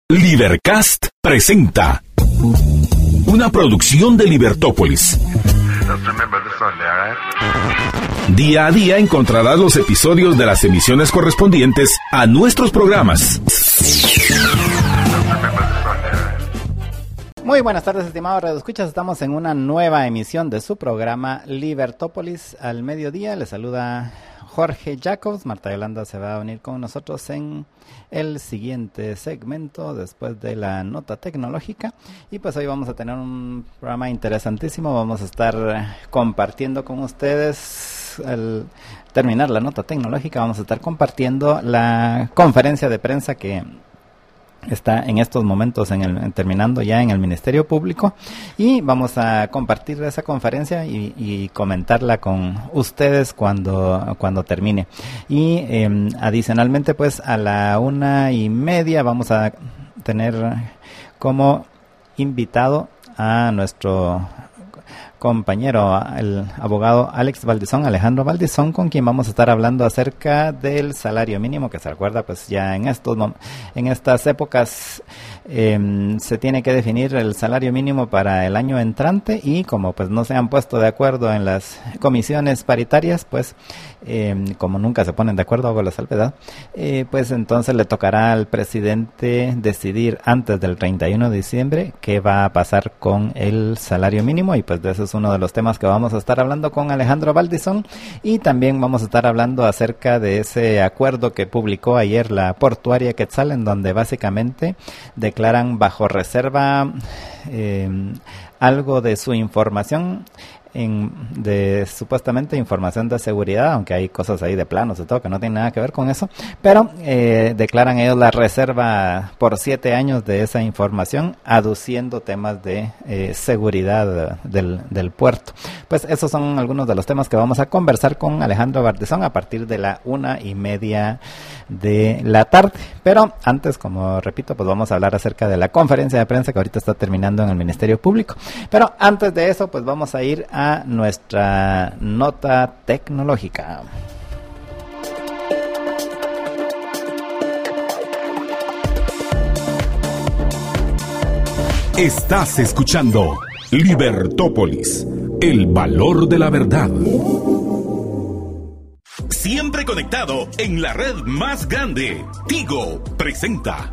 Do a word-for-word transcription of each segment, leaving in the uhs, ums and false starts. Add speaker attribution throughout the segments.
Speaker 1: Libercast presenta una producción de Libertópolis. Día a día encontrarás los episodios de las emisiones correspondientes a nuestros programas.
Speaker 2: Muy buenas tardes, estimados radioescuchas. Estamos en una nueva emisión de su programa Libertópolis al mediodía. Les saluda Jorge Jacobs. Marta Yolanda se va a unir con nosotros en el siguiente segmento después de la nota tecnológica. Y pues hoy vamos a tener un programa interesantísimo. Vamos a estar compartiendo con ustedes, al terminar la nota tecnológica, vamos a estar compartiendo la conferencia de prensa que está en estos momentos en el, terminando ya en el Ministerio Público, y vamos a compartir esa conferencia y, y comentarla con ustedes cuando, cuando termine. Y eh, adicionalmente, pues a la una y media vamos a tener como invitado a nuestro compañero, el abogado Alex Valdizón, Alejandro Valdizón, con quien vamos a estar hablando acerca del salario mínimo, que se recuerda, pues ya en estos en estas épocas eh, se tiene que definir el salario mínimo para el año entrante, y como pues no se han puesto de acuerdo en las comisiones paritarias, pues eh, como nunca se ponen de acuerdo, hago la salvedad, eh, pues entonces le tocará al presidente decidir antes del treinta y uno de diciembre qué va a pasar con el salario mínimo, y pues de eso es uno de los temas que vamos a estar hablando con Alejandro Valdizón. Y también vamos a estar hablando acerca de ese acuerdo que publicó ayer la portuaria Quetzal, en donde básicamente declaran bajo reserva eh, algo de su información, en, de supuestamente información de seguridad, aunque hay cosas ahí de planos y todo que no tienen nada que ver con eso, pero eh, declaran ellos la reserva por siete años de esa información, aduciendo temas de eh, seguridad del, del puerto. Pues esos son algunos de los temas que vamos a conversar con Alejandro Valdizón a partir de la una y media de la tarde. Pero antes, como repito, pues vamos a hablar acerca de la conferencia de prensa que ahorita está terminando en el Ministerio Público. Pero antes de eso, pues vamos a ir a a nuestra nota tecnológica.
Speaker 1: Estás escuchando Libertópolis, el valor de la verdad. Siempre conectado en la red más grande. Tigo presenta.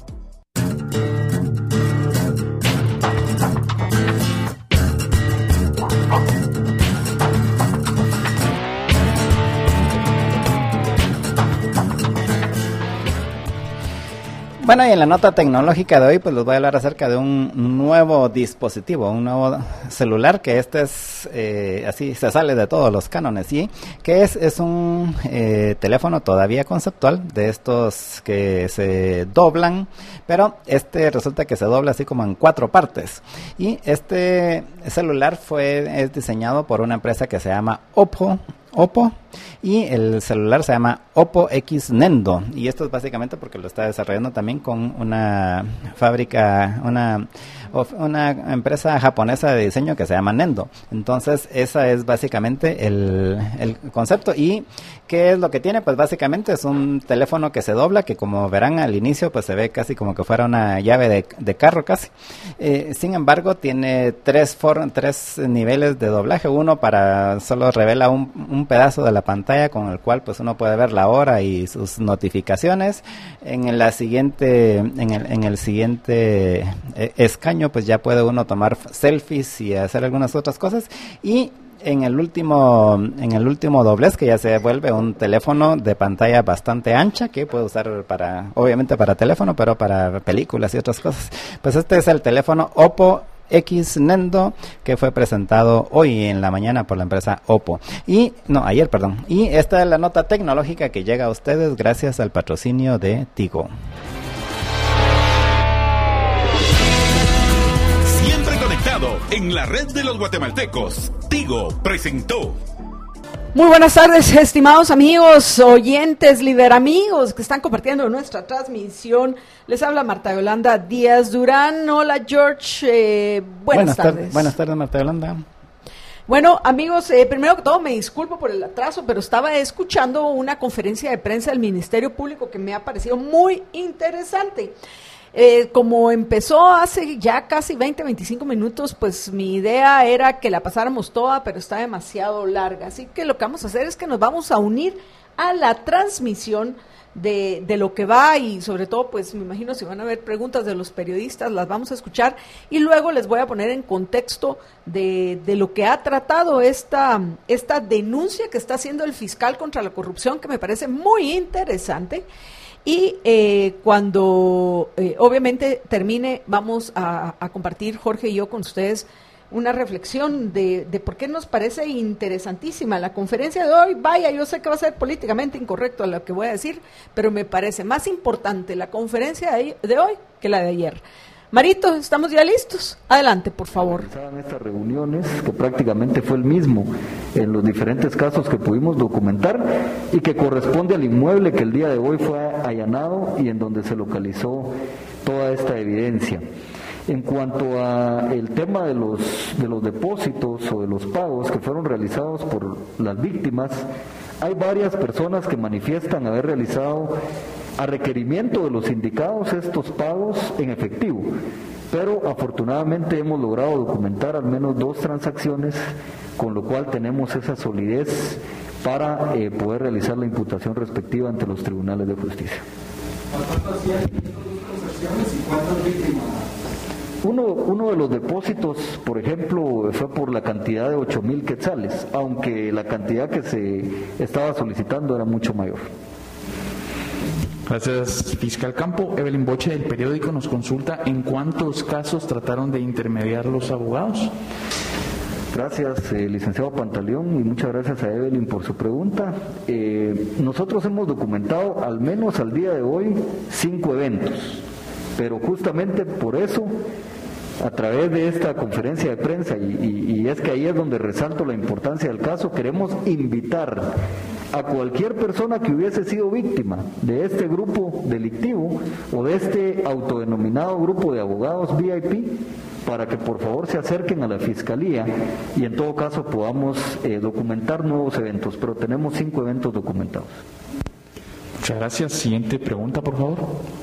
Speaker 2: Bueno, y en la nota tecnológica de hoy, pues les voy a hablar acerca de un nuevo dispositivo, un nuevo celular, que este es, eh, así se sale de todos los cánones, ¿sí? Que es, es un eh, teléfono todavía conceptual, de estos que se doblan, pero este resulta que se dobla así como en cuatro partes. Y este celular fue, es diseñado por una empresa que se llama Oppo, Oppo, y el celular se llama Oppo X Nendo, y esto es básicamente porque lo está desarrollando también con una fábrica, una una empresa japonesa de diseño que se llama Nendo. Entonces esa es básicamente el, el concepto. ¿Y qué es lo que tiene? Pues básicamente es un teléfono que se dobla, que como verán al inicio pues se ve casi como que fuera una llave de, de carro casi. Eh, sin embargo tiene tres, for, tres niveles de doblaje. Uno para solo revela un, un pedazo de la pantalla con el cual pues uno puede ver la hora y sus notificaciones. En la siguiente, en el, en el siguiente eh, escaño pues ya puede uno tomar selfies y hacer algunas otras cosas. Y en el último en el último doblez, que ya se vuelve un teléfono de pantalla bastante ancha, que puede usar para, obviamente para teléfono, pero para películas y otras cosas. Pues este es el teléfono Oppo X Nendo, que fue presentado hoy en la mañana por la empresa Oppo. Y, no, ayer, perdón. Y esta es la nota tecnológica que llega a ustedes gracias al patrocinio de Tigo.
Speaker 1: En la red de los guatemaltecos, Tigo presentó.
Speaker 3: Muy buenas tardes, estimados amigos, oyentes, liberamigos que están compartiendo nuestra transmisión. Les habla Marta Yolanda Díaz Durán. Hola, George. Eh, buenas, buenas tardes. tardes.
Speaker 2: Buenas tardes, Marta Yolanda.
Speaker 3: Bueno, amigos, eh, primero que todo me disculpo por el atraso, pero estaba escuchando una conferencia de prensa del Ministerio Público que me ha parecido muy interesante. Eh, como empezó hace ya casi veinte, veinticinco minutos, pues mi idea era que la pasáramos toda, pero está demasiado larga. Así que lo que vamos a hacer es que nos vamos a unir a la transmisión de, de lo que va, y sobre todo, pues me imagino si van a haber preguntas de los periodistas, las vamos a escuchar, y luego les voy a poner en contexto de, de lo que ha tratado esta, esta denuncia que está haciendo el fiscal contra la corrupción, que me parece muy interesante. Y eh, cuando eh, obviamente termine, vamos a, a compartir, Jorge y yo, con ustedes una reflexión de, de por qué nos parece interesantísima la conferencia de hoy. Vaya, yo sé que va a ser políticamente incorrecto lo que voy a decir, pero me parece más importante la conferencia de, de hoy que la de ayer. Marito, ¿estamos ya listos? Adelante, por favor.
Speaker 4: En estas reuniones, que prácticamente fue el mismo en los diferentes casos que pudimos documentar y que corresponde al inmueble que el día de hoy fue allanado y en donde se localizó toda esta evidencia. En cuanto a el tema de los, de los depósitos o de los pagos que fueron realizados por las víctimas, hay varias personas que manifiestan haber realizado a requerimiento de los sindicados estos pagos en efectivo, pero afortunadamente hemos logrado documentar al menos dos transacciones, con lo cual tenemos esa solidez para eh, poder realizar la imputación respectiva ante los tribunales de justicia. ¿Cuántas transacciones y cuántas víctimas? Uno, uno de los depósitos, por ejemplo, fue por la cantidad de ocho mil quetzales, aunque la cantidad que se estaba solicitando era mucho mayor.
Speaker 5: Gracias, fiscal Campo. Evelyn Boche, del periódico, nos consulta en cuántos casos trataron de intermediar los abogados.
Speaker 4: Gracias, eh, licenciado Pantaleón, y muchas gracias a Evelyn por su pregunta. Eh, nosotros hemos documentado al menos al día de hoy cinco eventos, pero justamente por eso, a través de esta conferencia de prensa, y, y, y es que ahí es donde resalto la importancia del caso, queremos invitar a cualquier persona que hubiese sido víctima de este grupo delictivo o de este autodenominado grupo de abogados V I P, para que por favor se acerquen a la Fiscalía y en todo caso podamos eh, documentar nuevos eventos, pero tenemos cinco eventos documentados.
Speaker 5: Muchas gracias. Siguiente pregunta, por favor.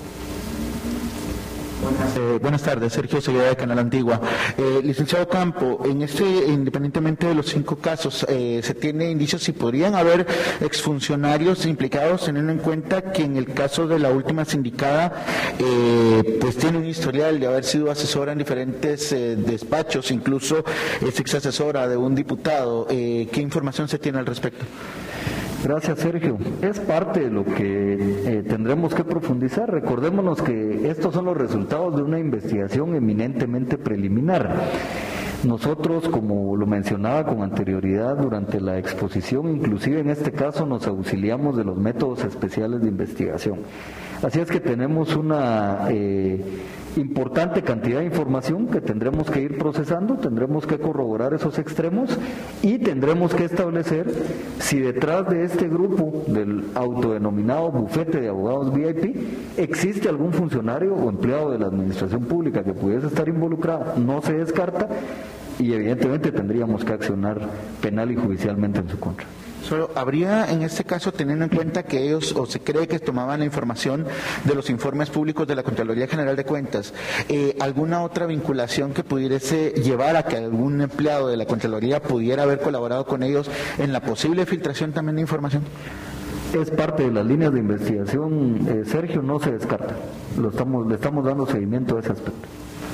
Speaker 6: Eh, buenas tardes, Sergio Seguridad de Canal Antigua. Eh, licenciado Campo, en este, independientemente de los cinco casos, eh, se tiene indicios si podrían haber exfuncionarios implicados, teniendo en cuenta que en el caso de la última sindicada, eh, pues tiene un historial de haber sido asesora en diferentes eh, despachos, incluso es ex asesora de un diputado. Eh, ¿Qué información se tiene al respecto?
Speaker 4: Gracias, Sergio. Es parte de lo que eh, tendremos que profundizar. Recordémonos que estos son los resultados de una investigación eminentemente preliminar. Nosotros, como lo mencionaba con anterioridad durante la exposición, inclusive en este caso nos auxiliamos de los métodos especiales de investigación. Así es que tenemos una eh, importante cantidad de información que tendremos que ir procesando, tendremos que corroborar esos extremos y tendremos que establecer si detrás de este grupo del autodenominado bufete de abogados V I P existe algún funcionario o empleado de la administración pública que pudiese estar involucrado. No se descarta y evidentemente tendríamos que accionar penal y judicialmente en su contra.
Speaker 6: Solo habría en este caso, teniendo en cuenta que ellos, o se cree que tomaban la información de los informes públicos de la Contraloría General de Cuentas, eh, alguna otra vinculación que pudiese llevar a que algún empleado de la Contraloría pudiera haber colaborado con ellos en la posible filtración también de información?
Speaker 4: Es parte de las líneas de investigación, eh, Sergio, no se descarta. Lo estamos, le estamos dando seguimiento a ese aspecto.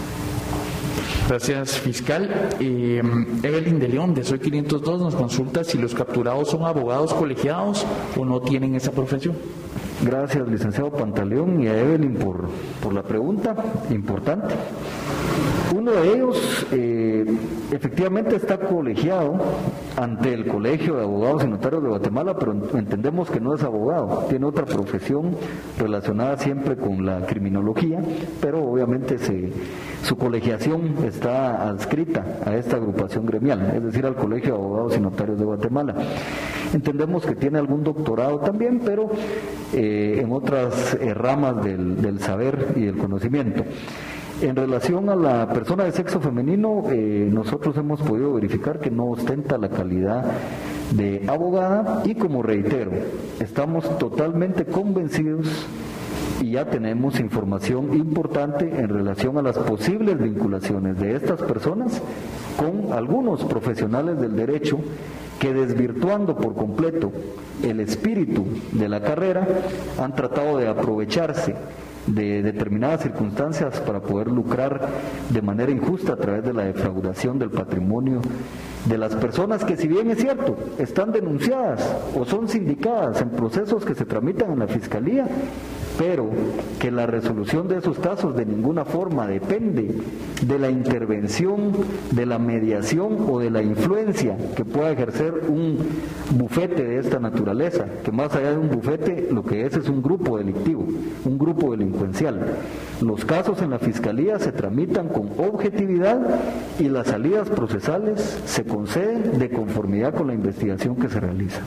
Speaker 5: Gracias, fiscal. Eh, Evelyn de León, de Soy quinientos dos, nos consulta si los capturados son abogados colegiados o no tienen esa profesión.
Speaker 4: Gracias, licenciado Pantaleón, y a Evelyn por, por la pregunta importante. Uno de ellos eh, efectivamente está colegiado ante el Colegio de Abogados y Notarios de Guatemala, pero entendemos que no es abogado, tiene otra profesión relacionada siempre con la criminología, pero obviamente se, su colegiación está adscrita a esta agrupación gremial, es decir, al Colegio de Abogados y Notarios de Guatemala. Entendemos que tiene algún doctorado también, pero eh, en otras eh, ramas del, del saber y del conocimiento. En relación a la persona de sexo femenino, eh, nosotros hemos podido verificar que no ostenta la calidad de abogada y, como reitero, estamos totalmente convencidos y ya tenemos información importante en relación a las posibles vinculaciones de estas personas con algunos profesionales del derecho que, desvirtuando por completo el espíritu de la carrera, han tratado de aprovecharse de determinadas circunstancias para poder lucrar de manera injusta a través de la defraudación del patrimonio de las personas que, si bien es cierto, están denunciadas o son sindicadas en procesos que se tramitan en la Fiscalía, pero que la resolución de esos casos de ninguna forma depende de la intervención, de la mediación o de la influencia que pueda ejercer un bufete de esta naturaleza, que más allá de un bufete lo que es es un grupo delictivo, un grupo delincuencial. Los casos en la Fiscalía se tramitan con objetividad y las salidas procesales se conceden de conformidad con la investigación que se realiza.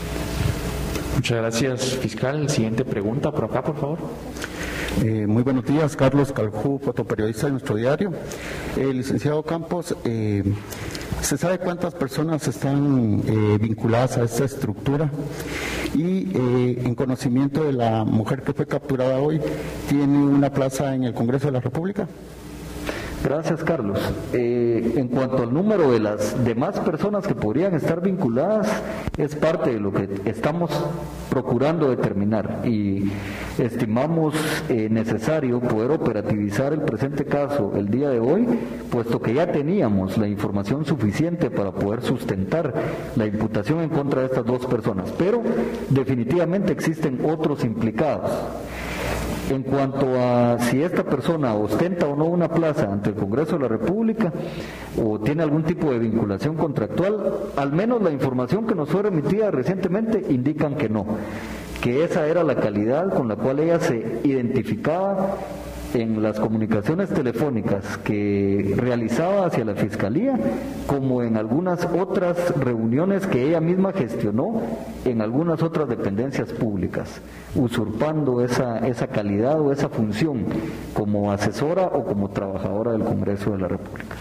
Speaker 5: Muchas gracias, fiscal. Siguiente pregunta, por acá, por favor.
Speaker 7: Eh, muy buenos días, Carlos Caljú, fotoperiodista de nuestro diario. Eh, licenciado Campos, eh, ¿se sabe cuántas personas están eh, vinculadas a esta estructura? Y eh, en conocimiento de la mujer que fue capturada hoy, ¿tiene una plaza en el Congreso de la República?
Speaker 4: Gracias, Carlos. Eh, en cuanto al número de las demás personas que podrían estar vinculadas, es parte de lo que estamos procurando determinar y estimamos eh, necesario poder operativizar el presente caso el día de hoy, puesto que ya teníamos la información suficiente para poder sustentar la imputación en contra de estas dos personas, pero definitivamente existen otros implicados. En cuanto a si esta persona ostenta o no una plaza ante el Congreso de la República o tiene algún tipo de vinculación contractual, al menos la información que nos fue remitida recientemente indican que no, que esa era la calidad con la cual ella se identificaba en las comunicaciones telefónicas que realizaba hacia la Fiscalía, como en algunas otras reuniones que ella misma gestionó en algunas otras dependencias públicas, usurpando esa, esa calidad o esa función como asesora o como trabajadora del Congreso de la República.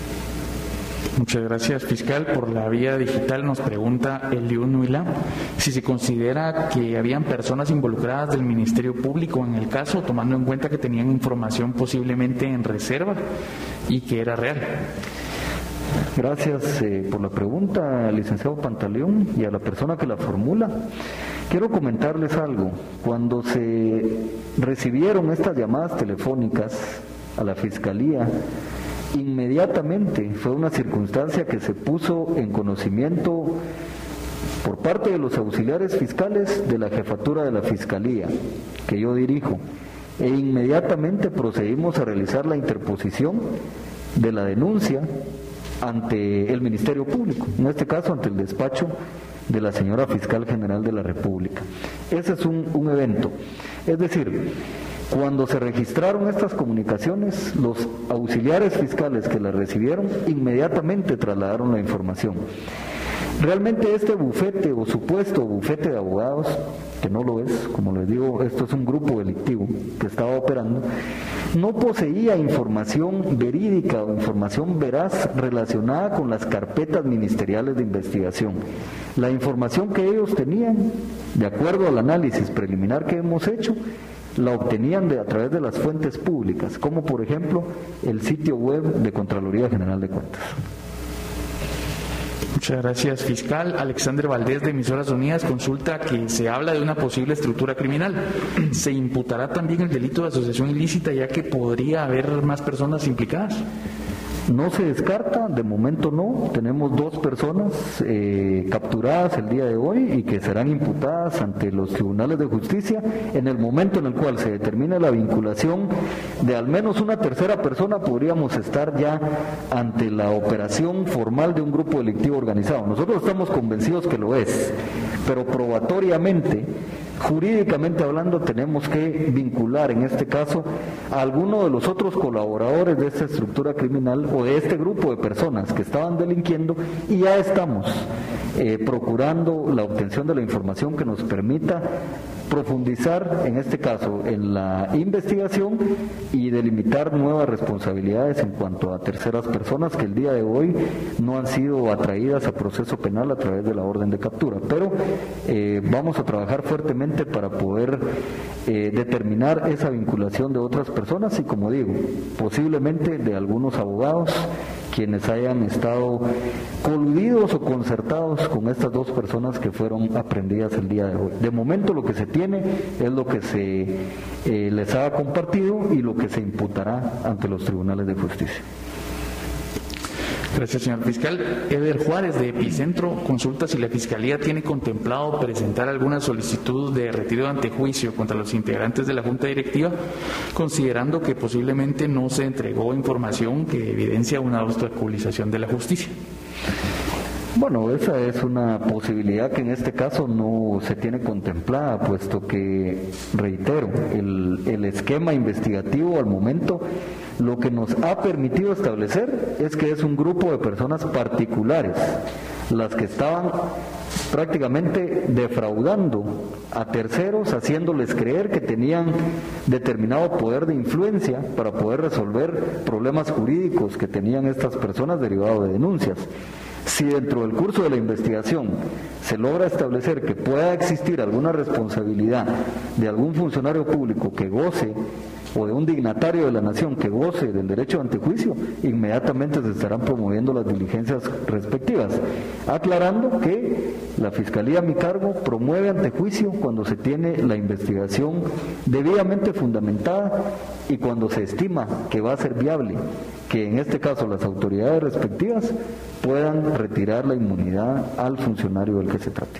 Speaker 5: Muchas gracias, fiscal. Por la vía digital nos pregunta Eliun Huila si se considera que habían personas involucradas del Ministerio Público en el caso, tomando en cuenta que tenían información posiblemente en reserva y que era real.
Speaker 4: Gracias eh, por la pregunta, licenciado Pantaleón, y a la persona que la formula. Quiero comentarles algo. Cuando se recibieron estas llamadas telefónicas a la Fiscalía, inmediatamente fue una circunstancia que se puso en conocimiento por parte de los auxiliares fiscales de la jefatura de la Fiscalía, que yo dirijo, e inmediatamente procedimos a realizar la interposición de la denuncia ante el Ministerio Público, en este caso ante el despacho de la señora Fiscal General de la República. Ese es un, un evento. Es decir, cuando se registraron estas comunicaciones, los auxiliares fiscales que las recibieron inmediatamente trasladaron la información. Realmente este bufete o supuesto bufete de abogados, que no lo es, como les digo, esto es un grupo delictivo que estaba operando, no poseía información verídica o información veraz relacionada con las carpetas ministeriales de investigación. La información que ellos tenían, de acuerdo al análisis preliminar que hemos hecho, la obtenían de, a través de las fuentes públicas, como por ejemplo el sitio web de Contraloría General de Cuentas.
Speaker 5: Muchas gracias, fiscal. Alexander Valdés, de Emisoras Unidas, consulta que se habla de una posible estructura criminal. ¿Se imputará también el delito de asociación ilícita, ya que podría haber más personas implicadas?
Speaker 4: No se descarta, de momento no. Tenemos dos personas eh, capturadas el día de hoy y que serán imputadas ante los tribunales de justicia en el momento en el cual se determine la vinculación de al menos una tercera persona. Podríamos estar ya ante la operación formal de un grupo delictivo organizado. Nosotros estamos convencidos que lo es, pero probatoriamente, jurídicamente hablando, tenemos que vincular en este caso a alguno de los otros colaboradores de esta estructura criminal o de este grupo de personas que estaban delinquiendo, y ya estamos eh, procurando la obtención de la información que nos permita profundizar, en este caso, en la investigación y delimitar nuevas responsabilidades en cuanto a terceras personas que el día de hoy no han sido atraídas a proceso penal a través de la orden de captura. Pero eh, vamos a trabajar fuertemente para poder eh, determinar esa vinculación de otras personas y, como digo, posiblemente de algunos abogados quienes hayan estado coludidos o concertados con estas dos personas que fueron aprehendidas el día de hoy. De momento lo que se tiene es lo que se eh, les ha compartido y lo que se imputará ante los tribunales de justicia.
Speaker 5: Gracias, señor fiscal. Eder Juárez, de Epicentro, consulta si la Fiscalía tiene contemplado presentar alguna solicitud de retiro de antejuicio contra los integrantes de la Junta Directiva, considerando que posiblemente no se entregó información que evidencia una obstaculización de la justicia.
Speaker 4: Bueno, esa es una posibilidad que en este caso no se tiene contemplada, puesto que, reitero, el, el esquema investigativo al momento lo que nos ha permitido establecer es que es un grupo de personas particulares las que estaban prácticamente defraudando a terceros, haciéndoles creer que tenían determinado poder de influencia para poder resolver problemas jurídicos que tenían estas personas derivados de denuncias. Si dentro del curso de la investigación se logra establecer que pueda existir alguna responsabilidad de algún funcionario público que goce o de un dignatario de la nación que goce del derecho de antejuicio, inmediatamente se estarán promoviendo las diligencias respectivas, aclarando que la Fiscalía a mi cargo promueve antejuicio cuando se tiene la investigación debidamente fundamentada y cuando se estima que va a ser viable que en este caso las autoridades respectivas puedan retirar la inmunidad al funcionario del que se trate.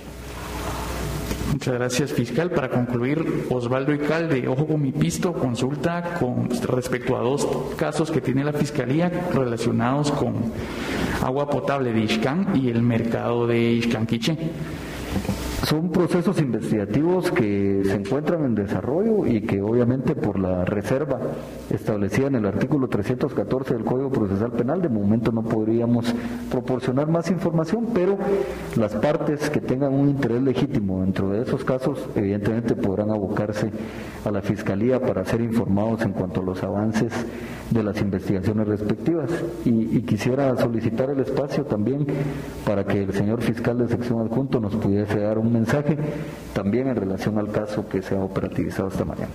Speaker 5: Muchas gracias, fiscal. Para concluir, Osvaldo Ical, de Ojo con mi Pisto, consulta con respecto a dos casos que tiene la Fiscalía relacionados con agua potable de Ixcán y el mercado de Ixcán-Quiché.
Speaker 4: Son procesos investigativos que se encuentran en desarrollo y que obviamente por la reserva establecida en el artículo trescientos catorce del Código Procesal Penal, de momento no podríamos proporcionar más información, pero las partes que tengan un interés legítimo dentro de esos casos evidentemente podrán abocarse a la Fiscalía para ser informados en cuanto a los avances de las investigaciones respectivas. Y, y quisiera solicitar el espacio también para que el señor fiscal de sección adjunto nos pudiese dar un mensaje también en relación al caso que se ha operativizado esta mañana.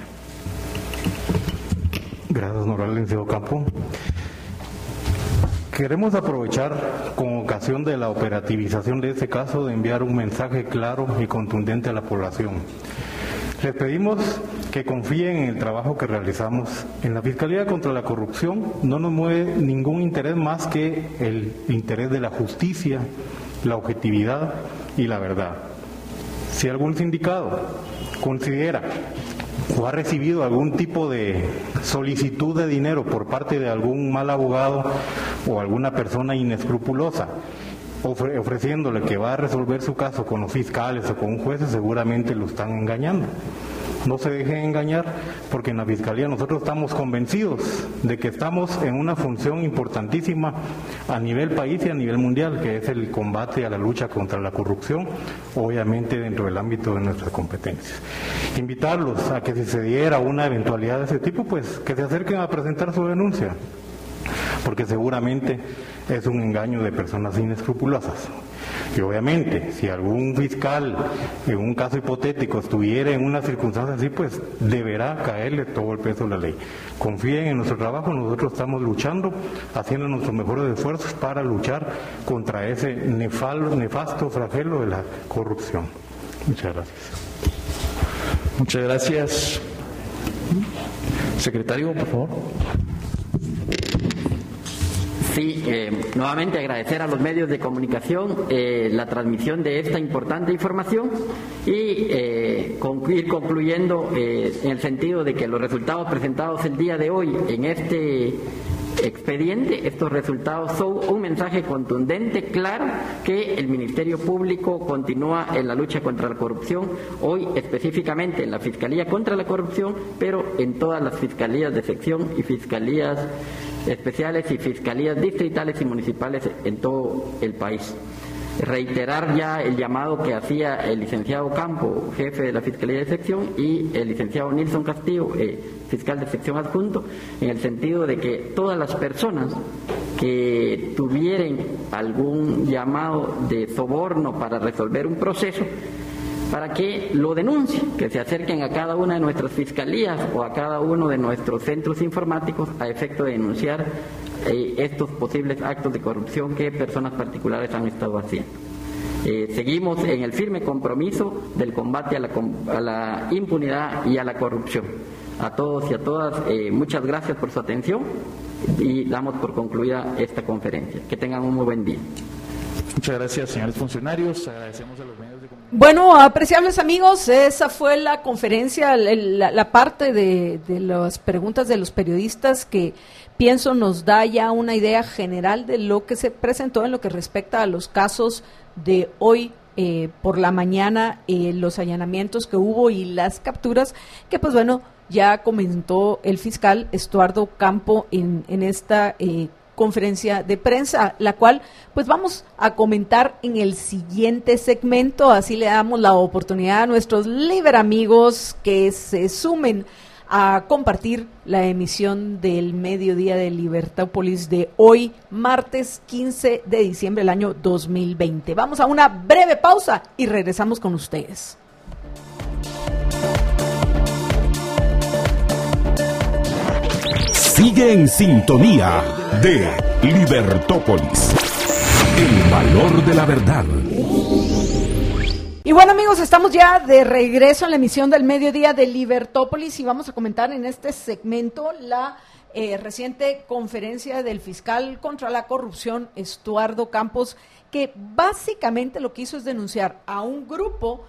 Speaker 7: Gracias, honorable licenciado Campo. Queremos aprovechar con ocasión de la operativización de este caso de enviar un mensaje claro y contundente a la población. Les pedimos que confíen en el trabajo que realizamos. En la Fiscalía contra la Corrupción no nos mueve ningún interés más que el interés de la justicia, la objetividad y la verdad. Si algún sindicado considera o ha recibido algún tipo de solicitud de dinero por parte de algún mal abogado o alguna persona inescrupulosa, ofre- ofreciéndole que va a resolver su caso con los fiscales o con un juez, seguramente lo están engañando. No se dejen engañar, porque en la Fiscalía nosotros estamos convencidos de que estamos en una función importantísima a nivel país y a nivel mundial, que es el combate a la lucha contra la corrupción, obviamente dentro del ámbito de nuestras competencias. Invitarlos a que si se diera una eventualidad de ese tipo, pues que se acerquen a presentar su denuncia, porque seguramente es un engaño de personas inescrupulosas. Y obviamente, si algún fiscal, en un caso hipotético, estuviera en una circunstancia así, pues deberá caerle todo el peso de la ley. Confíen en nuestro trabajo, nosotros estamos luchando, haciendo nuestros mejores esfuerzos para luchar contra ese nefal, nefasto flagelo de la corrupción. Muchas gracias.
Speaker 5: Muchas gracias. Secretario, por favor.
Speaker 8: Sí, eh, nuevamente agradecer a los medios de comunicación eh, la transmisión de esta importante información y eh, con, ir concluyendo eh, en el sentido de que los resultados presentados el día de hoy en este expediente, estos resultados son un mensaje contundente, claro, que el Ministerio Público continúa en la lucha contra la corrupción, hoy específicamente en la Fiscalía contra la Corrupción, pero en todas las fiscalías de sección y fiscalías especiales y fiscalías distritales y municipales en todo el país. reiterar ya el llamado que hacía el licenciado Campo, jefe de la Fiscalía de Sección, y el licenciado Nilson Castillo, eh, fiscal de sección adjunto, en el sentido de que todas las personas que tuvieran algún llamado de soborno para resolver un proceso, para que lo denuncien, que se acerquen a cada una de nuestras fiscalías o a cada uno de nuestros centros informáticos a efecto de denunciar eh, estos posibles actos de corrupción que personas particulares han estado haciendo. Eh, seguimos en el firme compromiso del combate a la, a la impunidad y a la corrupción. A todos y a todas, eh, muchas gracias por su atención y damos por concluida esta conferencia. Que tengan un muy buen día.
Speaker 5: Muchas gracias, señores funcionarios. Agradecemos a los medios de comunicación.
Speaker 3: Bueno, apreciables amigos, esa fue la conferencia, la, la parte de, de las preguntas de los periodistas que pienso nos da ya una idea general de lo que se presentó en lo que respecta a los casos de hoy eh, por la mañana, eh, los allanamientos que hubo y las capturas que, pues bueno, ya comentó el fiscal Estuardo Campo en, en esta eh, conferencia de prensa, la cual pues vamos a comentar en el siguiente segmento. Así le damos la oportunidad a nuestros liberamigos que se sumen a compartir la emisión del mediodía de Libertópolis de hoy, martes quince de diciembre del año dos mil veinte. Vamos a una breve pausa y regresamos con ustedes.
Speaker 1: Sigue en sintonía de Libertópolis, el valor de la verdad.
Speaker 3: Y bueno amigos, estamos ya de regreso en la emisión del mediodía de Libertópolis y vamos a comentar en este segmento la eh, reciente conferencia del fiscal contra la corrupción Estuardo Campos, que básicamente lo que hizo es denunciar a un grupo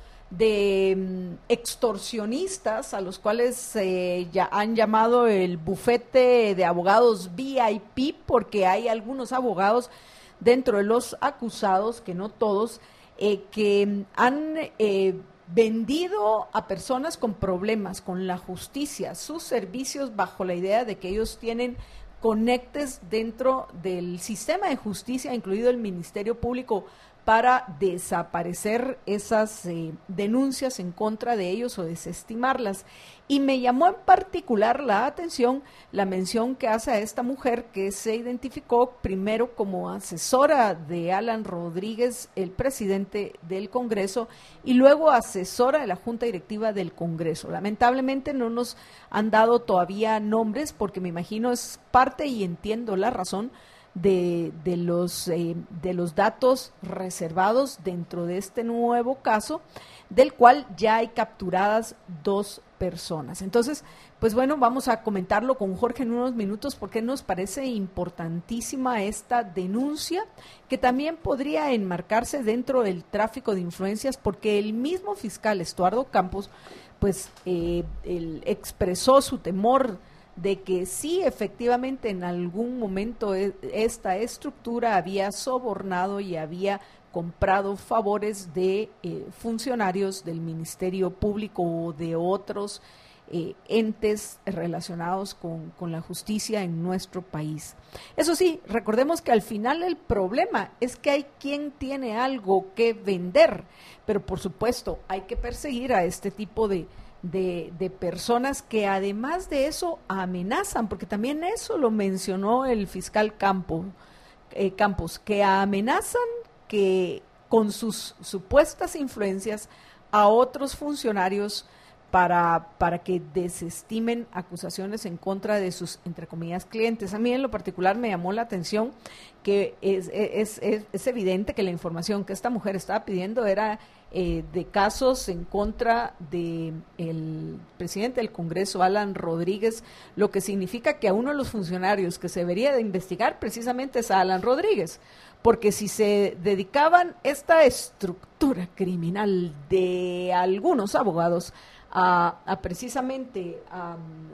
Speaker 3: de um, extorsionistas a los cuales eh, ya han llamado el bufete de abogados V I P, porque hay algunos abogados dentro de los acusados, que no todos, eh, que han eh, vendido a personas con problemas con la justicia sus servicios bajo la idea de que ellos tienen conectes dentro del sistema de justicia, incluido el Ministerio Público, para desaparecer esas eh, denuncias en contra de ellos o desestimarlas. Y me llamó en particular la atención la mención que hace a esta mujer, que se identificó primero como asesora de Alan Rodríguez, el presidente del Congreso, y luego asesora de la Junta Directiva del Congreso. Lamentablemente no nos han dado todavía nombres, porque me imagino es parte, y entiendo la razón, De, de los eh, de los datos reservados dentro de este nuevo caso, del cual ya hay capturadas dos personas. Entonces, pues bueno, vamos a comentarlo con Jorge en unos minutos, porque nos parece importantísima esta denuncia, que también podría enmarcarse dentro del tráfico de influencias, porque el mismo fiscal Estuardo Campos, pues eh, él expresó su temor de que sí, efectivamente, en algún momento esta estructura había sobornado y había comprado favores de eh, funcionarios del Ministerio Público o de otros eh, entes relacionados con, con la justicia en nuestro país. Eso sí, recordemos que al final el problema es que hay quien tiene algo que vender, pero por supuesto hay que perseguir a este tipo de De, de personas que además de eso amenazan, porque también eso lo mencionó el fiscal Campo, eh, Campos, que amenazan que con sus supuestas influencias a otros funcionarios para, para que desestimen acusaciones en contra de sus, entre comillas, clientes. A mí en lo particular me llamó la atención que es, es, es, es evidente que la información que esta mujer estaba pidiendo era Eh, de casos en contra de el presidente del Congreso, Alan Rodríguez, lo que significa que a uno de los funcionarios que se debería de investigar precisamente es a Alan Rodríguez, porque si se dedicaban esta estructura criminal de algunos abogados a, a precisamente a,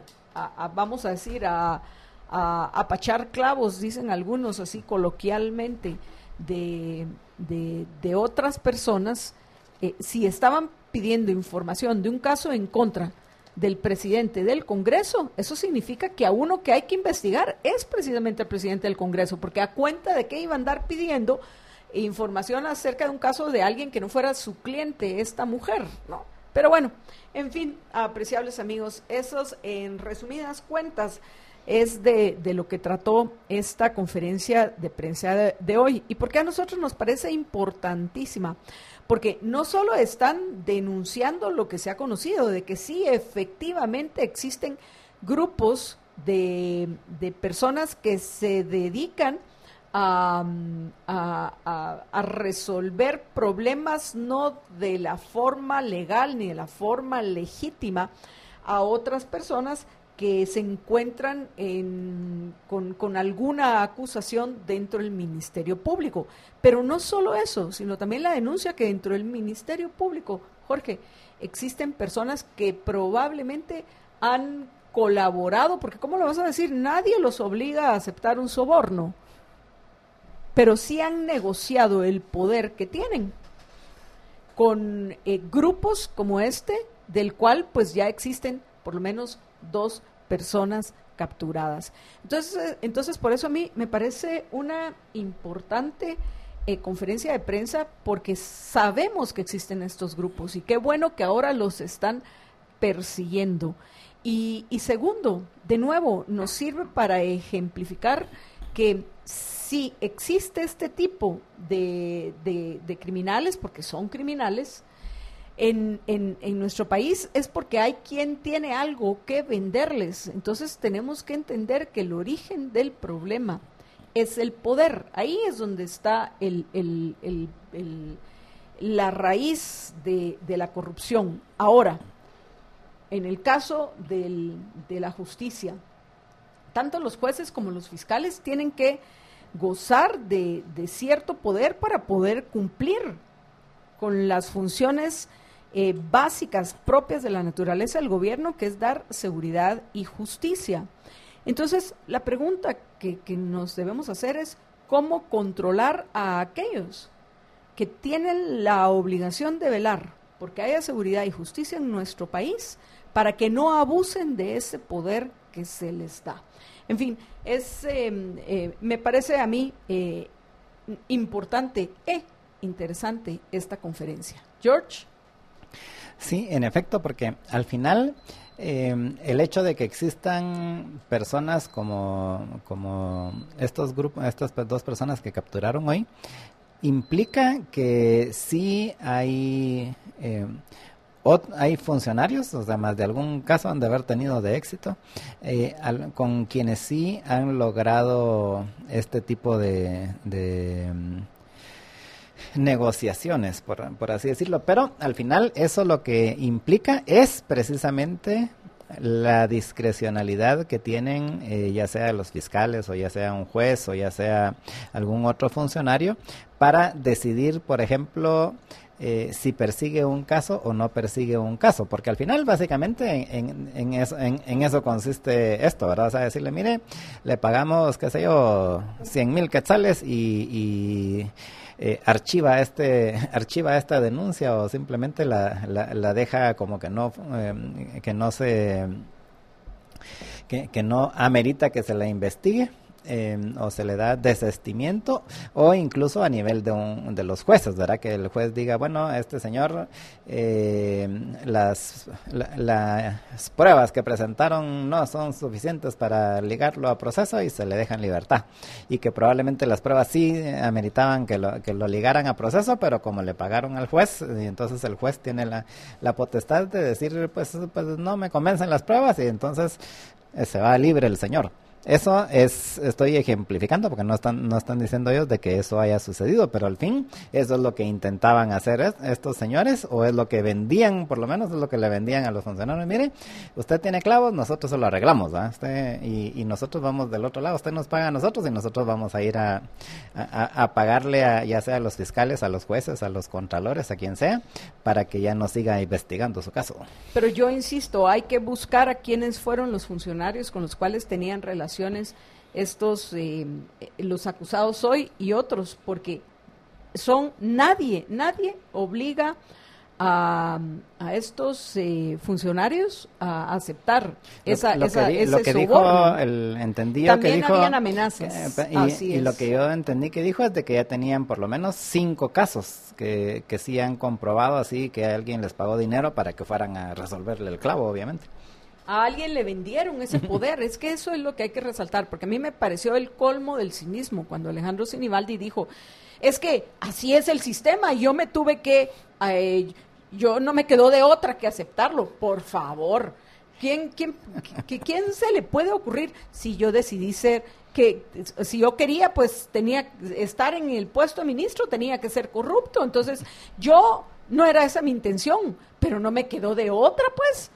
Speaker 3: a, a, vamos a decir, a, a, a pachar clavos, dicen algunos así coloquialmente, de, de, de otras personas, Eh, si estaban pidiendo información de un caso en contra del presidente del Congreso, eso significa que a uno que hay que investigar es precisamente el presidente del Congreso, porque a cuenta de que iba a andar pidiendo información acerca de un caso de alguien que no fuera su cliente, esta mujer, ¿no? Pero bueno, en fin, apreciables amigos, esos en resumidas cuentas es de, de lo que trató esta conferencia de prensa de, de hoy. ¿Y por qué a nosotros nos parece importantísima? Porque no solo están denunciando lo que se ha conocido, de que sí, efectivamente existen grupos de, de personas que se dedican a, a, a, a resolver problemas no de la forma legal ni de la forma legítima a otras personas que se encuentran en, con, con alguna acusación dentro del Ministerio Público. Pero no solo eso, sino también la denuncia que dentro del Ministerio Público, Jorge, existen personas que probablemente han colaborado, porque ¿cómo lo vas a decir? Nadie los obliga a aceptar un soborno, pero sí han negociado el poder que tienen con eh, grupos como este, del cual pues ya existen por lo menos dos personas capturadas. Entonces, entonces por eso a mí me parece una importante eh, conferencia de prensa, porque sabemos que existen estos grupos y qué bueno que ahora los están persiguiendo. Y, y segundo, de nuevo, nos sirve para ejemplificar que si existe este tipo de, de, de criminales, porque son criminales, En, en, en nuestro país es porque hay quien tiene algo que venderles. Entonces tenemos que entender que el origen del problema es el poder. Ahí es donde está el, el, el, el, la raíz de, de la corrupción. Ahora, en el caso del, de la justicia, tanto los jueces como los fiscales tienen que gozar de, de cierto poder para poder cumplir con las funciones Eh, básicas propias de la naturaleza del gobierno, que es dar seguridad y justicia. Entonces, la pregunta que, que nos debemos hacer es cómo controlar a aquellos que tienen la obligación de velar porque haya seguridad y justicia en nuestro país, para que no abusen de ese poder que se les da. En fin, es eh, eh, me parece a mí eh, importante e interesante esta conferencia. George.
Speaker 2: Sí, en efecto, porque al final eh, el hecho de que existan personas como, como estos grupos, estas dos personas que capturaron hoy, implica que sí hay eh, ot- hay funcionarios, o sea, más de algún caso han de haber tenido de éxito, eh, al, con quienes sí han logrado este tipo de, de negociaciones, por, por así decirlo, pero al final eso lo que implica es precisamente la discrecionalidad que tienen eh, ya sea los fiscales o ya sea un juez o ya sea algún otro funcionario para decidir, por ejemplo, eh, si persigue un caso o no persigue un caso, porque al final básicamente en, en, en, eso, en, en eso consiste esto, ¿verdad? O sea, decirle, mire, le pagamos, qué sé yo, cien mil quetzales y... y Eh, archiva este archiva esta denuncia o simplemente la, la, la deja como que no eh, que no se que, que no amerita que se la investigue, eh, o se le da desestimiento, o incluso a nivel de un, de los jueces, ¿verdad? Que el juez diga, bueno, este señor eh, las la, las pruebas que presentaron no son suficientes para ligarlo a proceso y se le deja en libertad, y que probablemente las pruebas sí ameritaban que lo, que lo ligaran a proceso, pero como le pagaron al juez, y entonces el juez tiene la, la potestad de decir, pues, pues no me convencen las pruebas, y entonces eh, se va libre el señor. Eso es, estoy ejemplificando porque no están, no están diciendo ellos de que eso haya sucedido, pero al fin eso es lo que intentaban hacer es, estos señores, o es lo que vendían, por lo menos es lo que le vendían a los funcionarios. Mire, usted tiene clavos, nosotros se lo arreglamos, ¿verdad? Usted, y, y nosotros vamos del otro lado, usted nos paga a nosotros y nosotros vamos a ir a, a, a pagarle a, ya sea a los fiscales, a los jueces, a los contralores, a quien sea, para que ya no siga investigando su caso.
Speaker 3: Pero yo insisto, hay que buscar a quienes fueron los funcionarios con los cuales tenían relación estos eh, los acusados hoy y otros, porque son nadie, nadie obliga a, a estos eh, funcionarios a aceptar esa,
Speaker 2: lo, lo
Speaker 3: esa,
Speaker 2: que, di,
Speaker 3: ese
Speaker 2: lo que
Speaker 3: soborno.
Speaker 2: dijo el entendido
Speaker 3: También
Speaker 2: que dijo
Speaker 3: habían amenazas.
Speaker 2: Que, y,
Speaker 3: Así
Speaker 2: y
Speaker 3: es.
Speaker 2: lo que yo entendí que dijo es de que ya tenían por lo menos cinco casos que, que sí han comprobado así que alguien les pagó dinero para que fueran a resolverle el clavo, obviamente.
Speaker 3: A alguien le vendieron ese poder, es que eso es lo que hay que resaltar, porque a mí me pareció el colmo del cinismo cuando Alejandro Sinibaldi dijo, es que así es el sistema, yo me tuve que, eh, yo no me quedó de otra que aceptarlo, por favor. ¿Quién, quién, que, quién se le puede ocurrir si yo decidí ser, que si yo quería, pues tenía estar en el puesto de ministro, tenía que ser corrupto, entonces yo no era esa mi intención, pero no me quedó de otra, pues.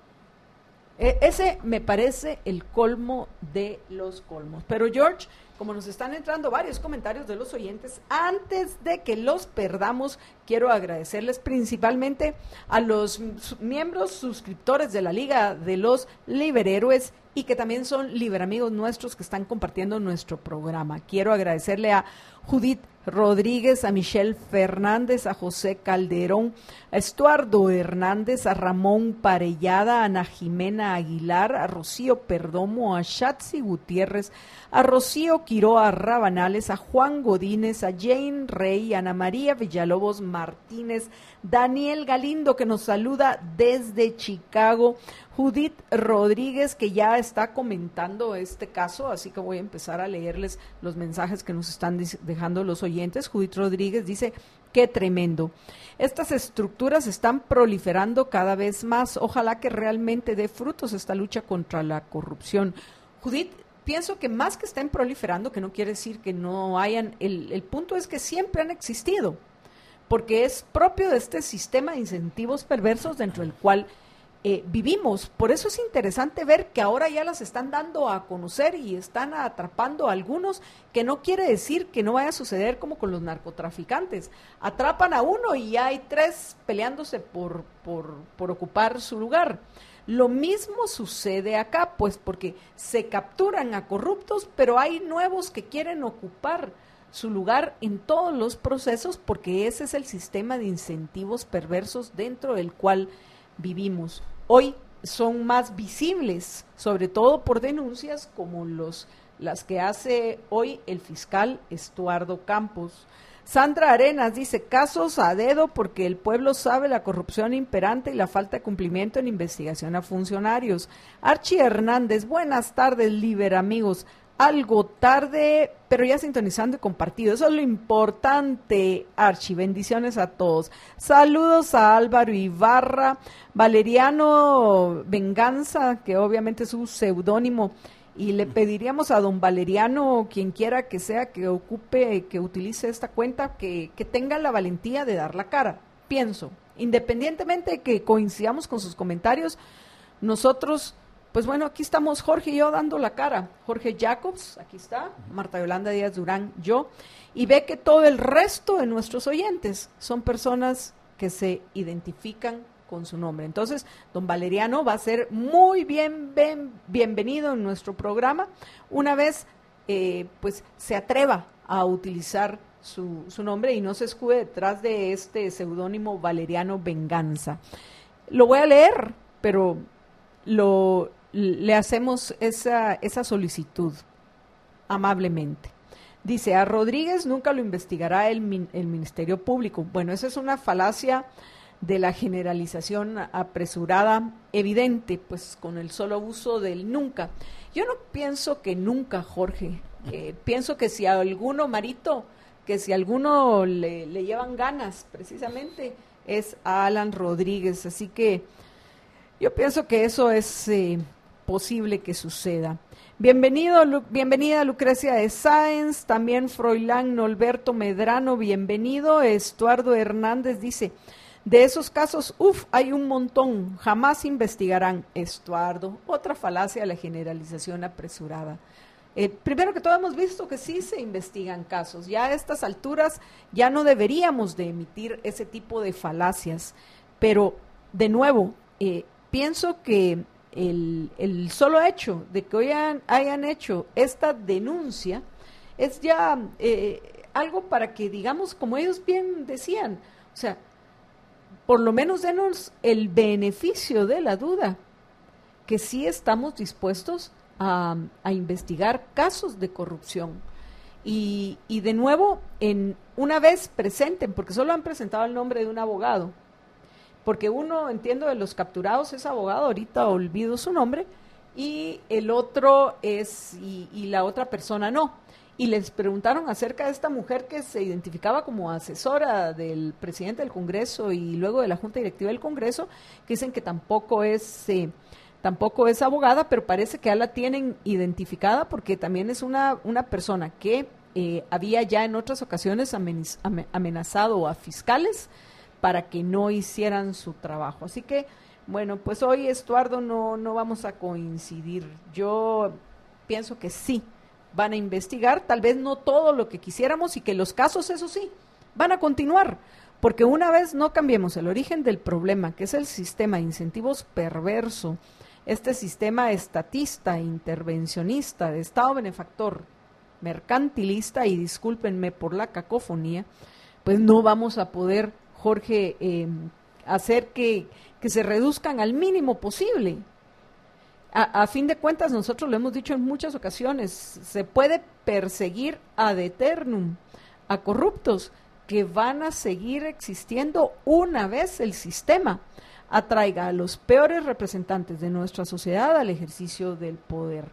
Speaker 3: E- ese me parece el colmo de los colmos. Pero George, como nos están entrando varios comentarios de los oyentes, antes de que los perdamos, quiero agradecerles principalmente a los s- miembros suscriptores de la Liga de los Liberhéroes y que también son liberamigos nuestros que están compartiendo nuestro programa. Quiero agradecerle a Judith Rodríguez, a Michelle Fernández, a José Calderón, a Estuardo Hernández, a Ramón Parellada, a Ana Jimena Aguilar, a Rocío Perdomo, a Shatsi Gutiérrez, a Rocío Quiroa Rabanales, a Juan Godínez, a Jane Rey, a Ana María Villalobos Martínez, Daniel Galindo, que nos saluda desde Chicago, Judith Rodríguez, que ya está comentando este caso, así que voy a empezar a leerles los mensajes que nos están dejando los oyentes. Judith Rodríguez dice, qué tremendo. Estas estructuras están proliferando cada vez más. Ojalá que realmente dé frutos esta lucha contra la corrupción. Judith, pienso que más que estén proliferando, que no quiere decir que no hayan, el, el punto es que siempre han existido, porque es propio de este sistema de incentivos perversos dentro del cual Eh, vivimos. Por eso es interesante ver que ahora ya las están dando a conocer y están atrapando a algunos, que no quiere decir que no vaya a suceder como con los narcotraficantes. Atrapan a uno y ya hay tres peleándose por, por, por ocupar su lugar. Lo mismo sucede acá, pues porque se capturan a corruptos, pero hay nuevos que quieren ocupar su lugar en todos los procesos, porque ese es el sistema de incentivos perversos dentro del cual vivimos. Hoy son más visibles, sobre todo por denuncias como los, las que hace hoy el fiscal Estuardo Campos. Sandra Arenas dice, casos a dedo porque el pueblo sabe la corrupción imperante y la falta de cumplimiento en investigación a funcionarios. Archie Hernández, buenas tardes, liberamigos. Algo tarde, pero ya sintonizando y compartido. Eso es lo importante, Archie. Bendiciones a todos. Saludos a Álvaro Ibarra, Valeriano Venganza, que obviamente es su seudónimo, y le pediríamos a don Valeriano, quien quiera que sea, que ocupe, que utilice esta cuenta, que, que tenga la valentía de dar la cara. Pienso, independientemente de que coincidamos con sus comentarios, nosotros... Pues bueno, aquí estamos Jorge y yo dando la cara. Jorge Jacobs, aquí está, Marta Yolanda Díaz Durán, yo, y ve que todo el resto de nuestros oyentes son personas que se identifican con su nombre. Entonces, don Valeriano va a ser muy bien, bien bienvenido en nuestro programa una vez eh, pues se atreva a utilizar su, su nombre y no se escude detrás de este seudónimo Valeriano Venganza. Lo voy a leer, pero lo... le hacemos esa, esa solicitud amablemente. Dice, a Rodríguez nunca lo investigará el, el Ministerio Público. Bueno, esa es una falacia de la generalización apresurada, evidente, pues con el solo uso del nunca. Yo no pienso que nunca, Jorge. Eh, pienso que si a alguno, Marito, que si a alguno le, le llevan ganas, precisamente, es a Alan Rodríguez. Así que yo pienso que eso es... Eh, posible que suceda. Bienvenido, Lu- bienvenida Lucrecia de Sáenz, también Froilán Norberto Medrano, bienvenido. Estuardo Hernández dice, de esos casos, uff, hay un montón, jamás investigarán. Estuardo, otra falacia de la generalización apresurada. Eh, primero que todo hemos visto que sí se investigan casos, ya a estas alturas ya no deberíamos de emitir ese tipo de falacias, pero de nuevo, eh, pienso que El, el solo hecho de que hoy hayan, hayan hecho esta denuncia es ya eh, algo para que digamos, como ellos bien decían, o sea, por lo menos denos el beneficio de la duda, que sí estamos dispuestos a, a investigar casos de corrupción. Y, y de nuevo, en una vez presenten, porque solo han presentado el nombre de un abogado, porque uno, entiendo, de los capturados es abogado, ahorita olvido su nombre, y el otro es, y, y la otra persona no. Y les preguntaron acerca de esta mujer que se identificaba como asesora del presidente del Congreso y luego de la Junta Directiva del Congreso, que dicen que tampoco es, eh, tampoco es abogada, pero parece que ya la tienen identificada porque también es una, una persona que eh, había ya en otras ocasiones ameniz, amenazado a fiscales para que no hicieran su trabajo. Así que, bueno, pues hoy, Estuardo, no, no vamos a coincidir. Yo pienso que sí van a investigar, tal vez no todo lo que quisiéramos, y que los casos, eso sí, van a continuar, porque una vez no cambiemos el origen del problema, que es el sistema de incentivos perverso, este sistema estatista, intervencionista, de Estado benefactor, mercantilista, y discúlpenme por la cacofonía, pues no vamos a poder, Jorge, eh, hacer que, que se reduzcan al mínimo posible. A, a fin de cuentas, nosotros lo hemos dicho en muchas ocasiones, se puede perseguir ad eternum a corruptos que van a seguir existiendo una vez el sistema atraiga a los peores representantes de nuestra sociedad al ejercicio del poder.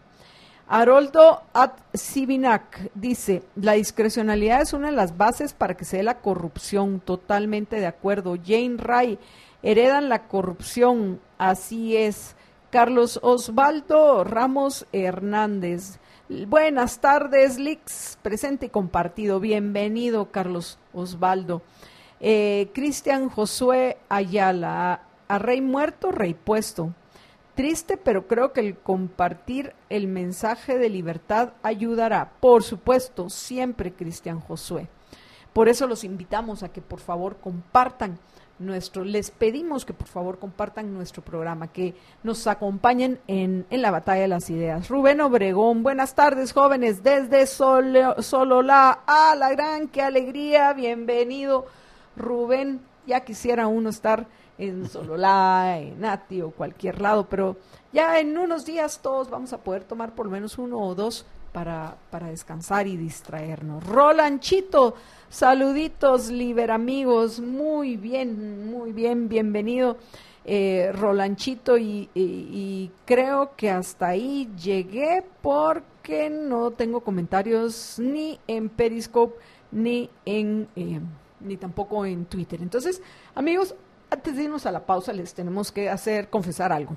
Speaker 3: Haroldo Atsibinac dice, la discrecionalidad es una de las bases para que se dé la corrupción, totalmente de acuerdo. Jane Ray, heredan la corrupción, así es. Carlos Osvaldo Ramos Hernández. Buenas tardes, Lix, presente y compartido. Bienvenido, Carlos Osvaldo. Eh, Cristian Josué Ayala, a rey muerto, rey puesto. Triste, pero creo que el compartir el mensaje de libertad ayudará. Por supuesto, siempre, Cristian Josué. Por eso los invitamos a que por favor compartan nuestro, les pedimos que por favor compartan nuestro programa, que nos acompañen en, en la batalla de las ideas. Rubén Obregón, buenas tardes, jóvenes, desde Sol, Sololá, a la gran, qué alegría, bienvenido, Rubén. Ya quisiera uno estar en Sololá, en Ati o cualquier lado, pero ya en unos días todos vamos a poder tomar por lo menos uno o dos para, para descansar y distraernos. Rolanchito, saluditos, liberamigos, muy bien, muy bien, bienvenido, eh, Rolanchito, y, y, y creo que hasta ahí llegué porque no tengo comentarios ni en Periscope ni en eh, ni tampoco en Twitter. Entonces, amigos, antes de irnos a la pausa les tenemos que hacer, confesar algo,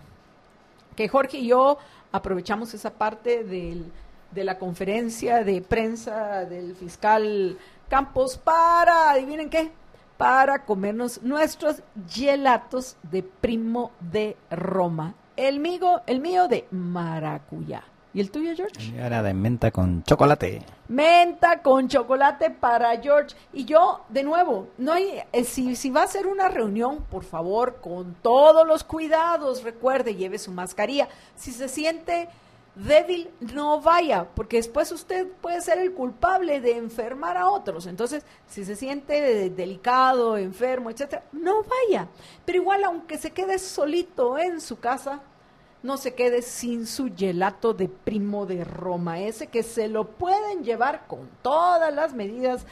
Speaker 3: que Jorge y yo aprovechamos esa parte del, de la conferencia de prensa del fiscal Campos para, adivinen qué, para comernos nuestros gelatos de Primo de Roma. El mío, el mío de maracuyá. ¿Y el tuyo, George?
Speaker 2: Era de menta con chocolate.
Speaker 3: Menta con chocolate para George. Y yo, de nuevo, no hay, eh, si, si va a ser una reunión, por favor, con todos los cuidados, recuerde, lleve su mascarilla. Si se siente débil, no vaya, porque después usted puede ser el culpable de enfermar a otros. Entonces, si se siente delicado, enfermo, etcétera, no vaya. Pero igual, aunque se quede solito en su casa, no se quede sin su gelato de Primo de Roma, ese que se lo pueden llevar con todas las medidas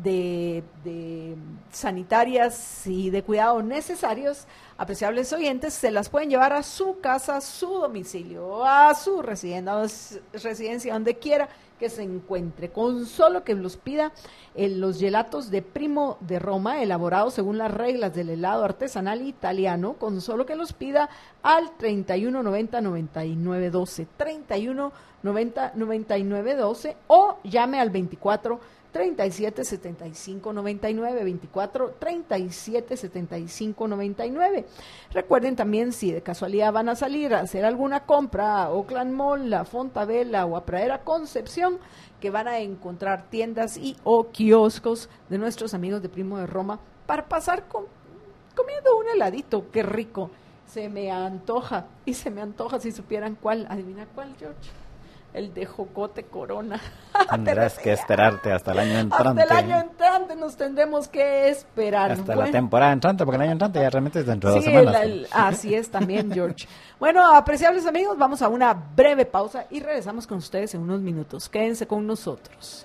Speaker 3: de, de sanitarias y de cuidado necesarios. Apreciables oyentes, se las pueden llevar a su casa, a su domicilio, a su residencia, residencia donde quiera que se encuentre, con solo que los pida eh, los gelatos de Primo de Roma, elaborados según las reglas del helado artesanal italiano, con solo que los pida al treinta y uno noventa noventa y nueve doce, treinta y uno noventa noventa y nueve doce, o llame al veinticuatro treinta y siete setenta y cinco noventa y nueve, veinticuatro treinta y siete setenta y cinco noventa y nueve. Recuerden también, si de casualidad van a salir a hacer alguna compra a Oakland Mall, a Fontavela o a Pradera Concepción, que van a encontrar tiendas y o kioscos de nuestros amigos de Primo de Roma para pasar con, comiendo un heladito. ¡Qué rico! Se me antoja, y se me antoja si supieran cuál. ¿Adivina cuál, George? el de Jocote Corona.
Speaker 2: Tendrás que esperarte hasta el año entrante.
Speaker 3: Hasta el año entrante nos tendremos que esperar.
Speaker 2: Hasta
Speaker 3: bueno.
Speaker 2: la temporada entrante, porque el año entrante ya realmente es dentro de
Speaker 3: Sí,
Speaker 2: dos semanas.
Speaker 3: el, el, así es también, George. Bueno, apreciables amigos, vamos a una breve pausa y regresamos con ustedes en unos minutos. Quédense con nosotros.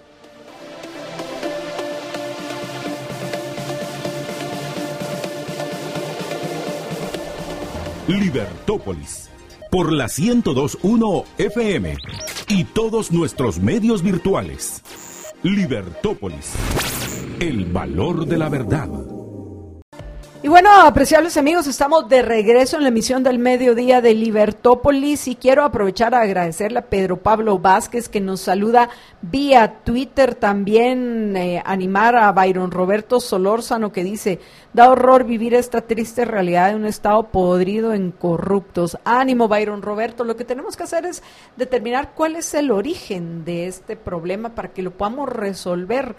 Speaker 1: Libertópolis, por la ciento dos punto uno F M y todos nuestros medios virtuales. Libertópolis, el valor de la verdad.
Speaker 3: Y bueno, apreciables amigos, estamos de regreso en la emisión del mediodía de Libertópolis y quiero aprovechar a agradecerle a Pedro Pablo Vázquez que nos saluda vía Twitter, también eh, animar a Byron Roberto Solórzano que dice, da horror vivir esta triste realidad de un estado podrido en corruptos. Ánimo Byron Roberto, lo que tenemos que hacer es determinar cuál es el origen de este problema para que lo podamos resolver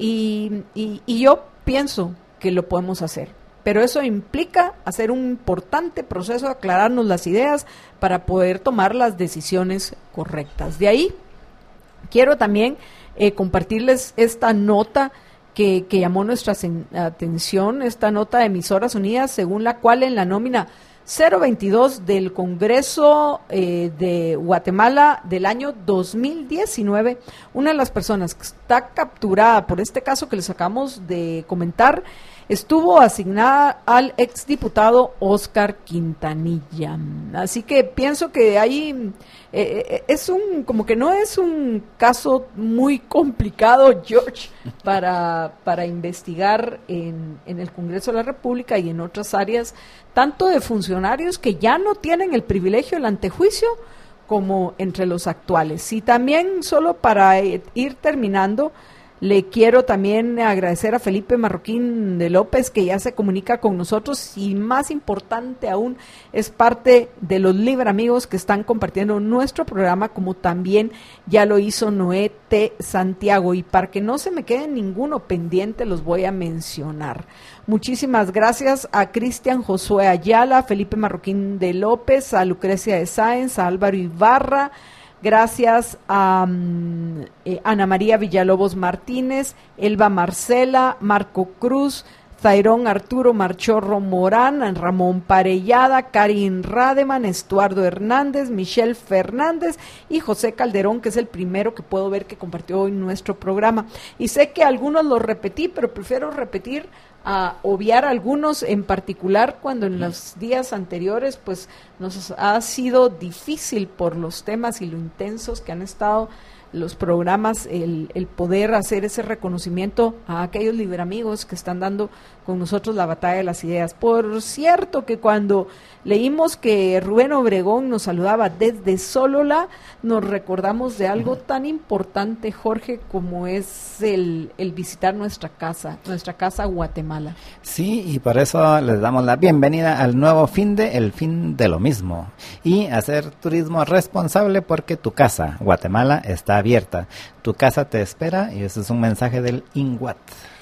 Speaker 3: y, y, y yo pienso que lo podemos hacer. Pero eso implica hacer un importante proceso de aclararnos las ideas para poder tomar las decisiones correctas. De ahí, quiero también eh, compartirles esta nota que, que llamó nuestra sen- atención, esta nota de Emisoras Unidas, según la cual en la nómina cero veintidós del Congreso eh, de Guatemala del año dos mil diecinueve, una de las personas que está capturada por este caso que les acabamos de comentar, estuvo asignada al exdiputado Óscar Quintanilla. Así que pienso que ahí eh, es un, como que no es un caso muy complicado, George, para, para investigar en, en el Congreso de la República y en otras áreas, tanto de funcionarios que ya no tienen el privilegio del antejuicio, como entre los actuales. Y también, solo para ir terminando, le quiero también agradecer a Felipe Marroquín de López, que ya se comunica con nosotros y más importante aún, es parte de los Libre Amigos que están compartiendo nuestro programa, como también ya lo hizo Noé T. Santiago. Y para que no se me quede ninguno pendiente, los voy a mencionar. Muchísimas gracias a Cristian Josué Ayala, a Felipe Marroquín de López, a Lucrecia de Sáenz, a Álvaro Ibarra. Gracias a um, eh, Ana María Villalobos Martínez, Elba Marcela, Marco Cruz, Zairón Arturo Marchorro Morán, Ramón Parellada, Karin Rademan, Estuardo Hernández, Michelle Fernández y José Calderón, que es el primero que puedo ver que compartió hoy nuestro programa. Y sé que algunos los repetí, pero prefiero repetir a obviar algunos, en particular cuando en los días anteriores pues nos ha sido difícil por los temas y lo intensos que han estado los programas, el, el poder hacer ese reconocimiento a aquellos liberamigos que están dando con nosotros la batalla de las ideas. Por cierto que cuando leímos que Rubén Obregón nos saludaba desde Solola, nos recordamos de algo tan importante, Jorge, como es el, el visitar nuestra casa, nuestra casa Guatemala.
Speaker 2: Sí, y por eso les damos la bienvenida al nuevo fin de El Fin de lo Mismo y hacer turismo responsable porque tu casa, Guatemala, está abierta. Tu casa te espera y ese es un mensaje del INGUAT.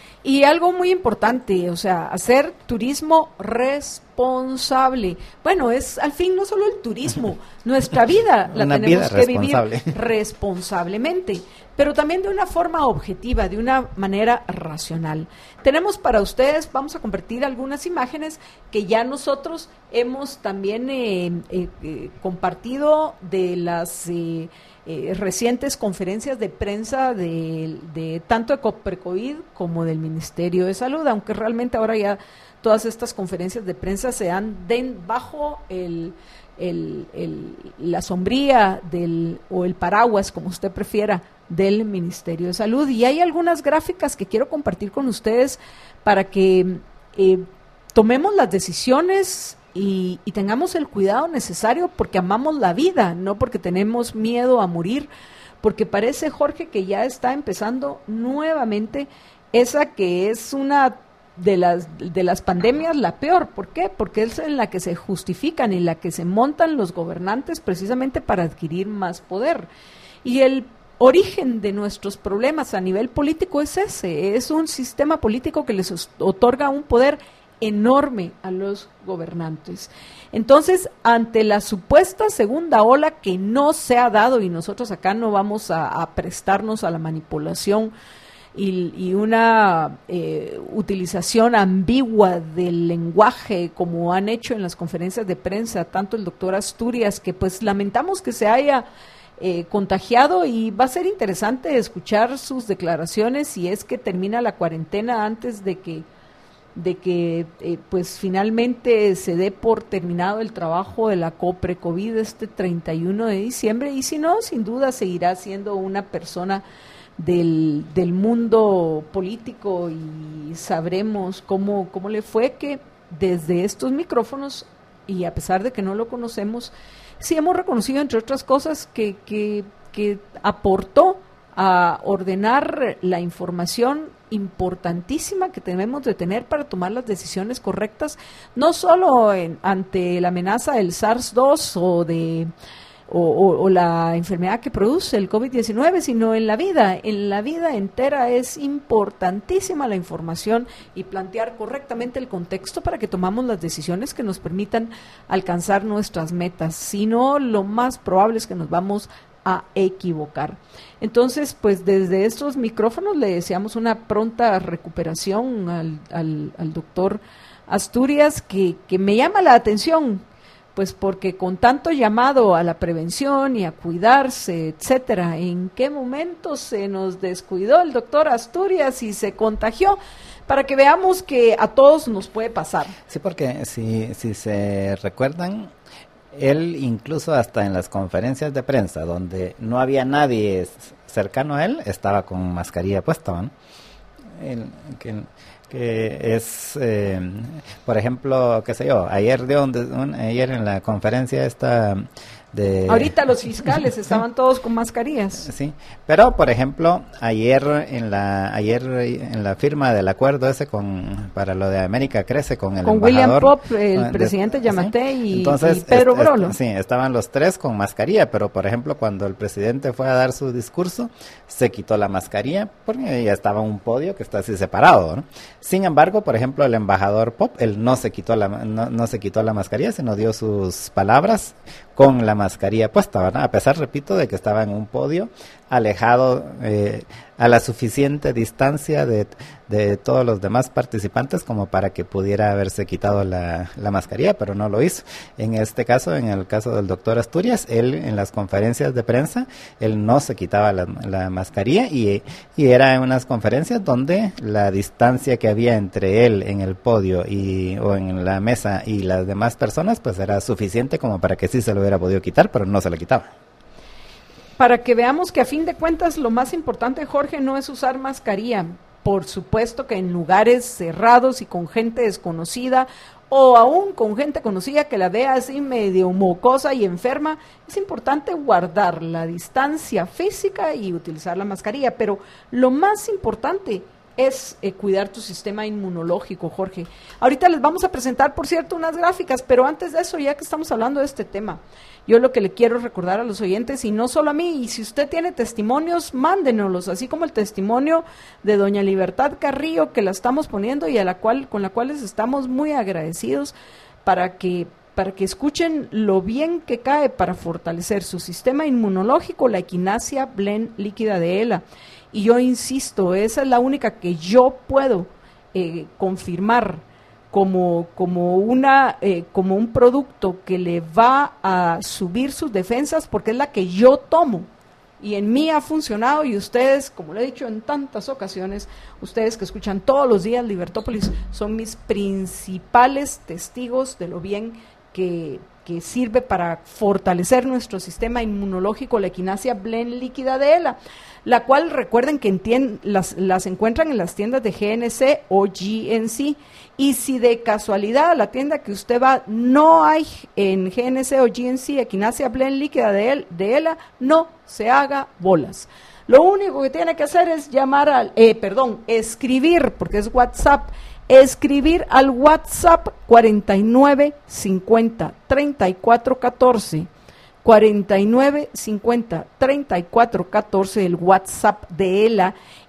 Speaker 3: Y algo muy importante, o sea, hacer turismo responsable. Bueno, es al fin no solo el turismo, nuestra vida la
Speaker 2: una
Speaker 3: tenemos
Speaker 2: vida
Speaker 3: que vivir
Speaker 2: responsable.
Speaker 3: responsablemente, pero también de una forma objetiva, de una manera racional. Tenemos para ustedes, vamos a compartir algunas imágenes que ya nosotros hemos también eh, eh, eh, compartido de las eh, Eh, recientes conferencias de prensa de, de tanto de Coprecovid como del Ministerio de Salud, aunque realmente ahora ya todas estas conferencias de prensa se dan den bajo el, el, el, la sombría del, o el paraguas, como usted prefiera, del Ministerio de Salud. Y hay algunas gráficas que quiero compartir con ustedes para que eh, tomemos las decisiones Y, y tengamos el cuidado necesario porque amamos la vida, no porque tenemos miedo a morir, porque parece, Jorge, que ya está empezando nuevamente esa que es una de las, de las pandemias la peor. ¿Por qué? Porque es en la que se justifican y en la que se montan los gobernantes precisamente para adquirir más poder. Y el origen de nuestros problemas a nivel político es ese, es un sistema político que les otorga un poder enorme a los gobernantes. Entonces, ante la supuesta segunda ola que no se ha dado, y nosotros acá no vamos a, a prestarnos a la manipulación y, y una eh, utilización ambigua del lenguaje como han hecho en las conferencias de prensa, tanto el doctor Asturias, que pues lamentamos que se haya eh, contagiado, y va a ser interesante escuchar sus declaraciones si es que termina la cuarentena antes de que de que eh, pues finalmente se dé por terminado el trabajo de la COPRECOVID este treinta y uno de diciembre, y si no, sin duda seguirá siendo una persona del, del mundo político, y sabremos cómo, cómo le fue, que desde estos micrófonos, y a pesar de que no lo conocemos, sí hemos reconocido, entre otras cosas, que, que, que aportó a ordenar la información importantísima que debemos de tener para tomar las decisiones correctas, no solo en, ante la amenaza del SARS dos o de o, o, o la enfermedad que produce el COVID diecinueve, sino en la vida, en la vida entera es importantísima la información y plantear correctamente el contexto para que tomamos las decisiones que nos permitan alcanzar nuestras metas. Si no, lo más probable es que nos vamos a equivocar. Entonces, pues desde estos micrófonos le deseamos una pronta recuperación al, al, al doctor Asturias, que, que me llama la atención, pues porque con tanto llamado a la prevención y a cuidarse, etcétera, ¿en qué momento se nos descuidó el doctor Asturias y se contagió? Para que veamos que a todos nos puede pasar.
Speaker 2: Sí, porque si, si se recuerdan, él incluso hasta en las conferencias de prensa donde no había nadie cercano a él, estaba con mascarilla puesta, ¿no? El, que, que es, eh, por ejemplo, qué sé yo, ayer, de un, un, ayer en la conferencia esta de...
Speaker 3: Ahorita los fiscales estaban todos con mascarillas.
Speaker 2: Sí, pero por ejemplo, ayer en la ayer en la firma del acuerdo ese con para lo de América Crece con el
Speaker 3: con
Speaker 2: embajador,
Speaker 3: William Pop, el
Speaker 2: de,
Speaker 3: presidente Yamatei, ¿sí? y,
Speaker 2: Entonces,
Speaker 3: y Pedro
Speaker 2: est, est,
Speaker 3: Brolo.
Speaker 2: Sí, estaban los tres con mascarilla, pero por ejemplo, cuando el presidente fue a dar su discurso, se quitó la mascarilla porque ya estaba un podio que está así separado, ¿no? Sin embargo, por ejemplo, el embajador Pop, él no se quitó la no, no se quitó la mascarilla, sino dio sus palabras con la mascarilla puesta, ¿verdad? A pesar, repito, de que estaba en un podio alejado eh, a la suficiente distancia de, de todos los demás participantes como para que pudiera haberse quitado la, la mascarilla, pero no lo hizo. En este caso, en el caso del doctor Asturias, él en las conferencias de prensa, él no se quitaba la, la mascarilla y, y era en unas conferencias donde la distancia que había entre él en el podio y o en la mesa y las demás personas, pues era suficiente como para que sí se lo hubiera podido quitar, pero no se lo quitaba.
Speaker 3: Para que veamos que a fin de cuentas lo más importante, Jorge, no es usar mascarilla. Por supuesto que en lugares cerrados y con gente desconocida, o aún con gente conocida que la vea así medio mocosa y enferma, es importante guardar la distancia física y utilizar la mascarilla. Pero lo más importante es eh, cuidar tu sistema inmunológico, Jorge. Ahorita les vamos a presentar, por cierto, unas gráficas, pero antes de eso, ya que estamos hablando de este tema, yo lo que le quiero recordar a los oyentes, y no solo a mí, y si usted tiene testimonios, mándenoslos, así como el testimonio de doña Libertad Carrillo, que la estamos poniendo y a la cual, con la cual les estamos muy agradecidos, para que para que escuchen lo bien que cae para fortalecer su sistema inmunológico la Equinacia Blend líquida de ELA. Y yo insisto, esa es la única que yo puedo eh, confirmar como, como, una, eh, como un producto que le va a subir sus defensas, porque es la que yo tomo. Y en mí ha funcionado, y ustedes, como lo he dicho en tantas ocasiones, ustedes que escuchan todos los días Libertópolis, son mis principales testigos de lo bien que, que sirve para fortalecer nuestro sistema inmunológico, la Equinacia Blend líquida de ELA, la cual recuerden que entien, las, las encuentran en las tiendas de G N C o G N C, y si de casualidad a la tienda que usted va no hay en G N C o G N C Equinacia Blend líquida de, el, de ELA, no se haga bolas. Lo único que tiene que hacer es llamar al, eh, perdón, escribir, porque es WhatsApp, escribir al WhatsApp cuarenta y nueve cincuenta treinta y cuatro catorce, cuarenta y nueve cincuenta treinta y cuatro catorce, el WhatsApp de ELA,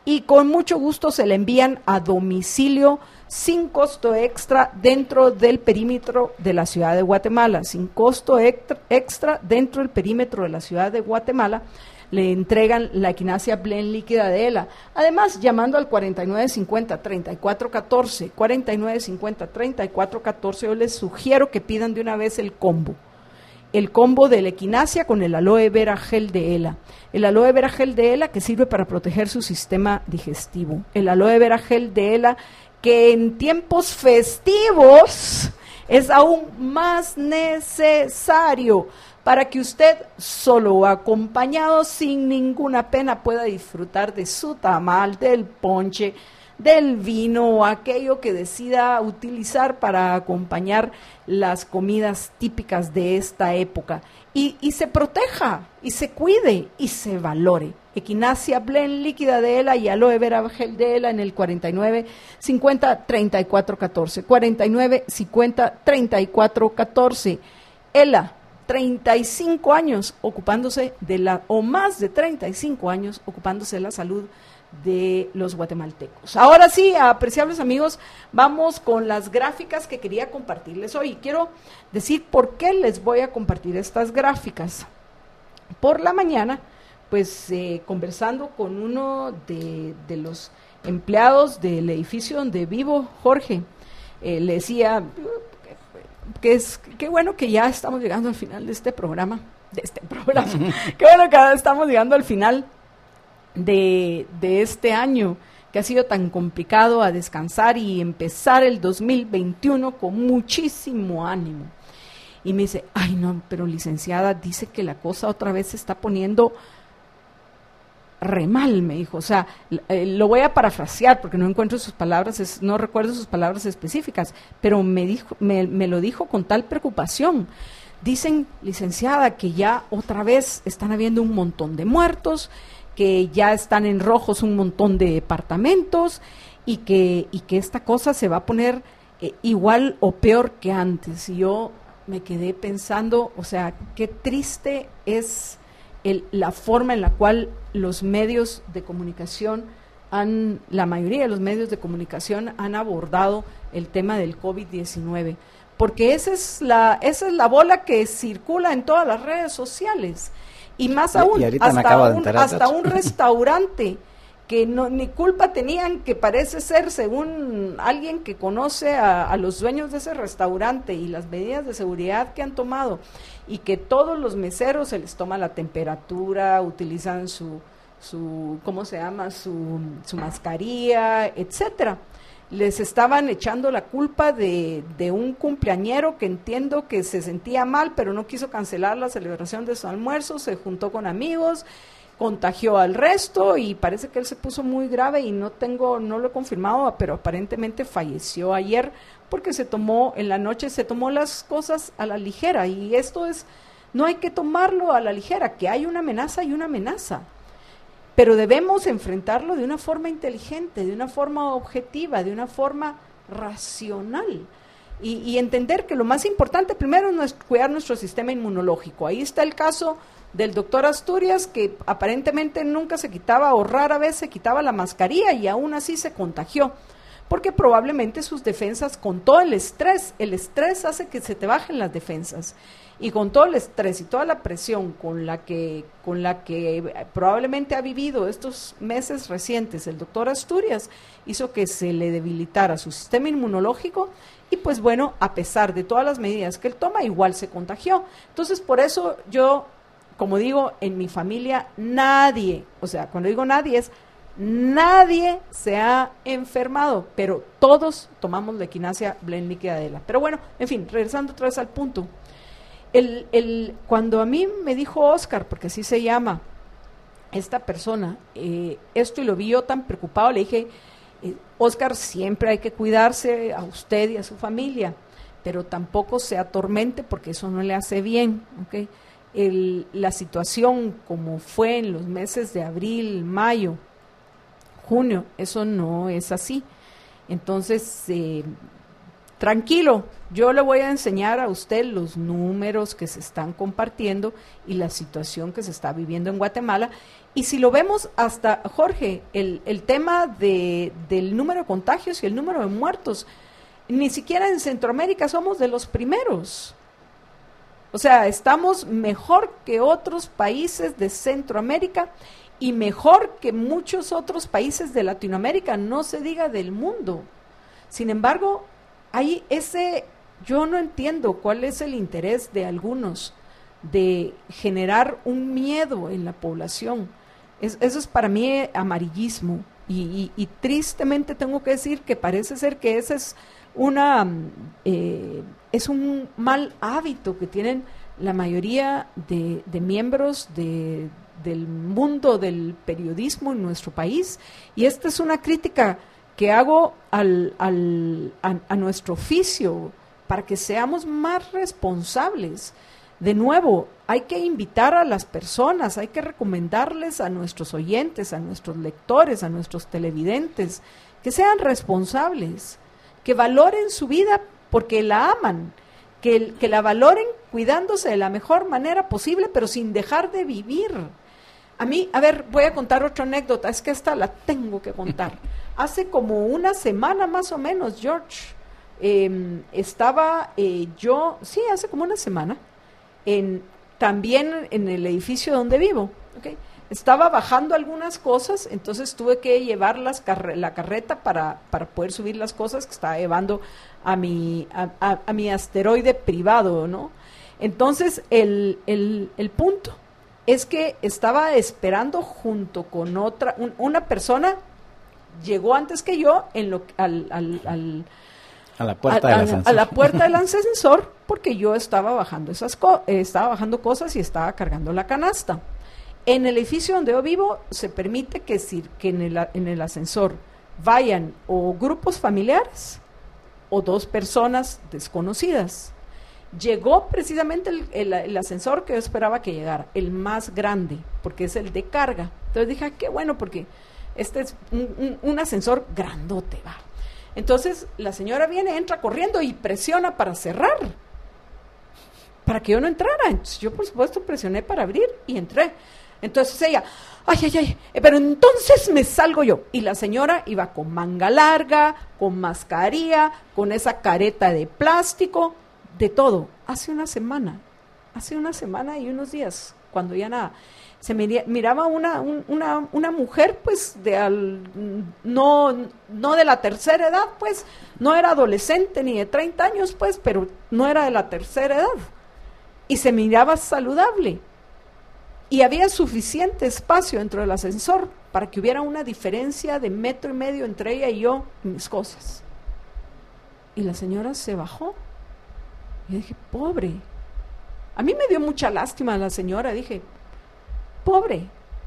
Speaker 3: y con mucho gusto se le envían a domicilio sin costo extra dentro del perímetro de la ciudad de Guatemala, sin costo extra dentro del perímetro de la ciudad de Guatemala. Le entregan la equinacia Blend líquida de ELA. Además, llamando al cuarenta y nueve cincuenta, treinta y cuatro catorce, cuarenta y nueve cincuenta, treinta y cuatro catorce, yo les sugiero que pidan de una vez el combo. El combo de la equinacia con el aloe vera gel de ELA. El aloe vera gel de ELA que sirve para proteger su sistema digestivo. El aloe vera gel de ELA que en tiempos festivos es aún más necesario para que usted solo o acompañado sin ninguna pena pueda disfrutar de su tamal, del ponche, del vino o aquello que decida utilizar para acompañar las comidas típicas de esta época y, y se proteja, y se cuide, y se valore. Equinacia Blend líquida de ELA y aloe vera gel de ELA en el cuarenta y nueve cincuenta, treinta y cuatro catorce, cuarenta y nueve cincuenta, treinta y cuatro catorce. ELA, treinta y cinco años ocupándose de la, o más de treinta y cinco años ocupándose de la salud de los guatemaltecos. Ahora sí, apreciables amigos, vamos con las gráficas que quería compartirles hoy. Quiero decir por qué les voy a compartir estas gráficas. Por la mañana, pues eh, conversando con uno de, de los empleados del edificio donde vivo, Jorge, eh, le decía que es qué bueno que ya estamos llegando al final de este programa, de este programa, qué bueno que ya estamos llegando al final de, de este año que ha sido tan complicado, a descansar y empezar el dos mil veintiuno con muchísimo ánimo. Y me dice, ay no, pero licenciada, dice que la cosa otra vez se está poniendo re mal, me dijo. O sea, eh, lo voy a parafrasear porque no encuentro sus palabras, es, no recuerdo sus palabras específicas, pero me dijo, me, me lo dijo con tal preocupación. Dicen, licenciada, que ya otra vez están habiendo un montón de muertos, que ya están en rojos un montón de departamentos y que, y que esta cosa se va a poner eh, igual o peor que antes. Y yo me quedé pensando, o sea, qué triste es el, la forma en la cual los medios de comunicación han, la mayoría de los medios de comunicación han abordado el tema del COVID diecinueve, porque esa es la, esa es la bola que circula en todas las redes sociales, y más aún, y hasta, un, hasta un restaurante que no, ni culpa tenían, que parece ser, según alguien que conoce a, a los dueños de ese restaurante y las medidas de seguridad que han tomado, y que todos los meseros se les toma la temperatura, utilizan su, su ¿cómo se llama?, su, su mascarilla, etcétera. Les estaban echando la culpa de, de un cumpleañero que entiendo que se sentía mal, pero no quiso cancelar la celebración de su almuerzo, se juntó con amigos, contagió al resto y parece que él se puso muy grave y no tengo, no lo he confirmado, pero aparentemente falleció ayer porque se tomó, en la noche se tomó las cosas a la ligera, y esto es, no hay que tomarlo a la ligera, que hay una amenaza y una amenaza, pero debemos enfrentarlo de una forma inteligente, de una forma objetiva, de una forma racional. Y, y entender que lo más importante primero es cuidar nuestro sistema inmunológico. Ahí está el caso del doctor Asturias, que aparentemente nunca se quitaba o rara vez se quitaba la mascarilla y aún así se contagió, porque probablemente sus defensas, con todo el estrés, el estrés hace que se te bajen las defensas, y con todo el estrés y toda la presión con la que, con la que probablemente ha vivido estos meses recientes el doctor Asturias, hizo que se le debilitara su sistema inmunológico, y pues bueno, a pesar de todas las medidas que él toma, igual se contagió. Entonces, por eso yo, como digo, en mi familia nadie, o sea, cuando digo nadie es nadie se ha enfermado, pero todos tomamos la equinacia Blend líquida de ELA. Pero bueno, en fin, regresando otra vez al punto. El, el, cuando a mí me dijo Oscar, porque así se llama esta persona, eh, esto, y lo vi yo tan preocupado, le dije, eh, Oscar, siempre hay que cuidarse a usted y a su familia, pero tampoco se atormente porque eso no le hace bien, ¿okay? El, la situación como fue en los meses de abril, mayo, junio, eso no es así. Entonces, eh, tranquilo, yo le voy a enseñar a usted los números que se están compartiendo y la situación que se está viviendo en Guatemala. Y si lo vemos hasta, Jorge, el, el tema de, del número de contagios y el número de muertos, ni siquiera en Centroamérica somos de los primeros. O sea, estamos mejor que otros países de Centroamérica y mejor que muchos otros países de Latinoamérica, no se diga del mundo. Sin embargo, hay ese, yo no entiendo cuál es el interés de algunos de generar un miedo en la población. Es, eso es para mí amarillismo y, y, y tristemente tengo que decir que parece ser que ese es una eh, es un mal hábito que tienen la mayoría de, de miembros de, del mundo del periodismo en nuestro país, y esta es una crítica que hago al, al, a, a nuestro oficio para que seamos más responsables. De nuevo, hay que invitar a las personas, hay que recomendarles a nuestros oyentes, a nuestros lectores, a nuestros televidentes, que sean responsables, que valoren su vida porque la aman, que, que la valoren cuidándose de la mejor manera posible, pero sin dejar de vivir. A mí, a ver, voy a contar otra anécdota, es que esta la tengo que contar. Hace como una semana más o menos, George, eh, estaba eh, yo, sí, hace como una semana, En, también en el edificio donde vivo, ¿okay? Estaba bajando algunas cosas, entonces tuve que llevar las carre- la carreta para, para poder subir las cosas que estaba llevando a mi, a, a, a mi asteroide privado, ¿no? Entonces, el, el, el punto es que estaba esperando junto con otra, un, una persona, llegó antes que yo en lo, al... al, al
Speaker 2: A la puerta
Speaker 3: a,
Speaker 2: del
Speaker 3: a,
Speaker 2: ascensor.
Speaker 3: a la puerta del ascensor, porque yo estaba bajando esas co- eh, estaba bajando cosas y estaba cargando la canasta. En el edificio donde yo vivo se permite que, si, que en, el, en el ascensor vayan o grupos familiares o dos personas desconocidas. Llegó precisamente el, el, el ascensor que yo esperaba que llegara, el más grande, porque es el de carga. Entonces dije, ah, qué bueno, porque este es un, un, un ascensor grandote, va. Entonces la señora viene, entra corriendo y presiona para cerrar, para que yo no entrara. Entonces yo por supuesto presioné para abrir y entré. Entonces ella, ay, ay, ay, pero entonces me salgo yo. Y la señora iba con manga larga, con mascarilla, con esa careta de plástico, de todo. Hace una semana, hace una semana y unos días, cuando ya nada. Se miraba una, un, una, una mujer, pues, de al, no, no de la tercera edad, pues, no era adolescente ni de treinta años, pues, pero no era de la tercera edad. Y se miraba saludable. Y había suficiente espacio dentro del ascensor para que hubiera una diferencia de metro y medio entre ella y yo y mis cosas. Y la señora se bajó. Y dije, pobre. A mí me dio mucha lástima la señora, dije, pobre,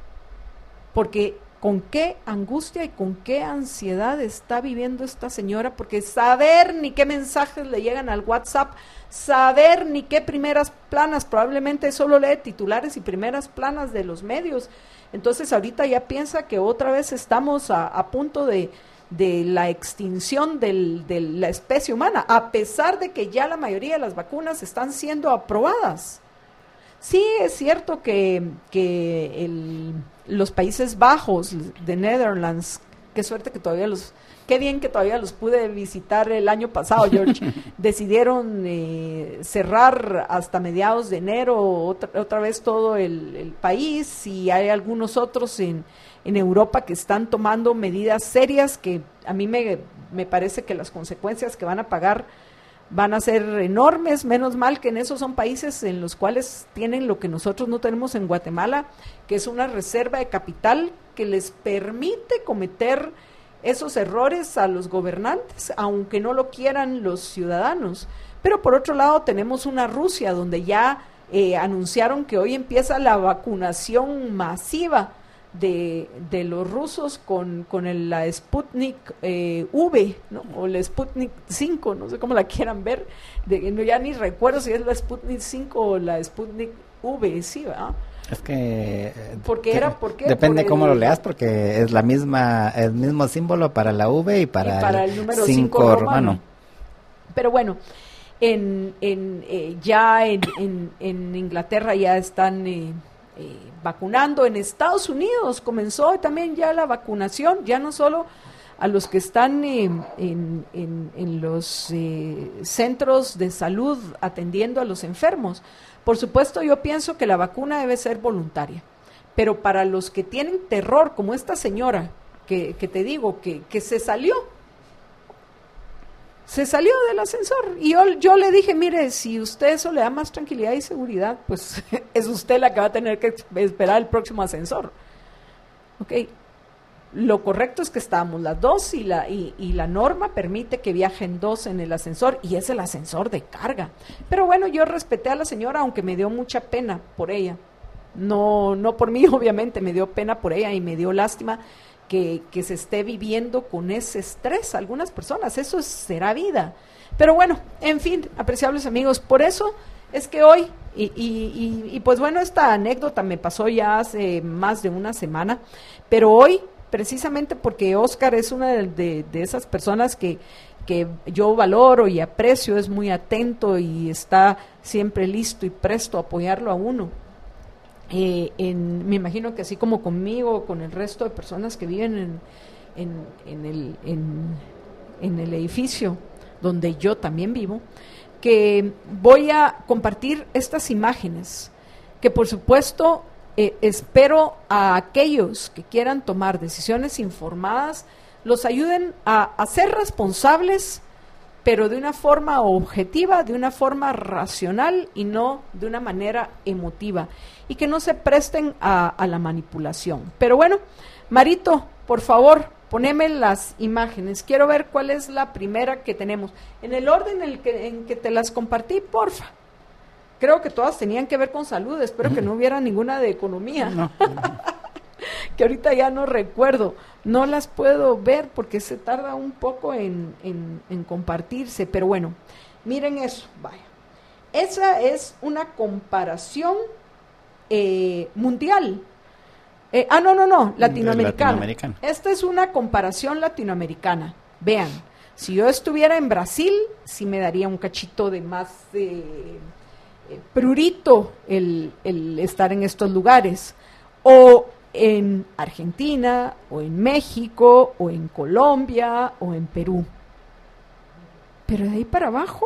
Speaker 3: porque con qué angustia y con qué ansiedad está viviendo esta señora, porque saber ni qué mensajes le llegan al WhatsApp, saber ni qué primeras planas, probablemente solo lee titulares y primeras planas de los medios, entonces ahorita ya piensa que otra vez estamos a, a punto de, de la extinción del, de la especie humana, a pesar de que ya la mayoría de las vacunas están siendo aprobadas. Sí, es cierto que, que el, los Países Bajos, de Netherlands, qué suerte que todavía los, qué bien que todavía los pude visitar el año pasado, George, decidieron eh, cerrar hasta mediados de enero otra, otra vez todo el, el país, y hay algunos otros en, en Europa que están tomando medidas serias que a mí me, me parece que las consecuencias que van a pagar van a ser enormes. Menos mal que en esos son países en los cuales tienen lo que nosotros no tenemos en Guatemala, que es una reserva de capital que les permite cometer esos errores a los gobernantes, aunque no lo quieran los ciudadanos. Pero por otro lado tenemos una Rusia donde ya eh, anunciaron que hoy empieza la vacunación masiva de, de los rusos con, con el, la Sputnik eh, V, ¿no? O la Sputnik cinco, no sé cómo la quieran ver, de, no, ya ni recuerdo si es la Sputnik cinco o la Sputnik V, sí, ¿verdad?
Speaker 2: Es que
Speaker 3: porque
Speaker 2: que,
Speaker 3: era porque
Speaker 2: depende
Speaker 3: por
Speaker 2: cómo
Speaker 3: el,
Speaker 2: lo leas, porque es la misma el mismo símbolo para la V y para,
Speaker 3: y para
Speaker 2: el,
Speaker 3: el número
Speaker 2: cinco
Speaker 3: cinco
Speaker 2: romano.
Speaker 3: romano. Pero bueno, en, en, eh, ya en, en, en Inglaterra ya están eh, eh, vacunando. En Estados Unidos comenzó también ya la vacunación, ya no solo a los que están eh, en, en, en los eh, centros de salud atendiendo a los enfermos. Por supuesto, yo pienso que la vacuna debe ser voluntaria, pero para los que tienen terror, como esta señora que, que te digo, que, que se salió, se salió del ascensor, y yo, yo le dije, mire, si usted eso le da más tranquilidad y seguridad, pues es usted la que va a tener que esperar el próximo ascensor. Ok. Lo correcto es que estábamos las dos y la, y, y la norma permite que viajen dos en el ascensor y es el ascensor de carga. Pero bueno, yo respeté a la señora, aunque me dio mucha pena por ella. No, no por mí, obviamente, me dio pena por ella y me dio lástima que, que se esté viviendo con ese estrés algunas personas. Eso es, será vida. Pero bueno, en fin, apreciables amigos, por eso es que hoy, y, y, y, y pues bueno, esta anécdota me pasó ya hace más de una semana, pero hoy, precisamente porque Oscar es una de, de, de esas personas que, que yo valoro y aprecio, es muy atento y está siempre listo y presto a apoyarlo a uno. Eh, en, me imagino que así como conmigo, con el resto de personas que viven en, en, en, el, en, en el edificio donde yo también vivo, que voy a compartir estas imágenes, que por supuesto Eh, espero a aquellos que quieran tomar decisiones informadas, los ayuden a, a ser responsables, pero de una forma objetiva, de una forma racional y no de una manera emotiva, y que no se presten a, a la manipulación. Pero bueno, Marito, por favor, poneme las imágenes. Quiero ver cuál es la primera que tenemos. En el orden en el que, en que te las compartí, porfa. Creo que todas tenían que ver con salud, espero que no hubiera ninguna de economía, no. Que ahorita ya no recuerdo, no las puedo ver porque se tarda un poco en, en, en compartirse, pero bueno, miren eso, vaya, esa es una comparación eh, mundial, eh, ah no, no, no, latinoamericana. latinoamericana, esta es una comparación latinoamericana, vean, si yo estuviera en Brasil, sí me daría un cachito de más... Eh, prurito el, el estar en estos lugares, o en Argentina, o en México, o en Colombia, o en Perú. Pero de ahí para abajo,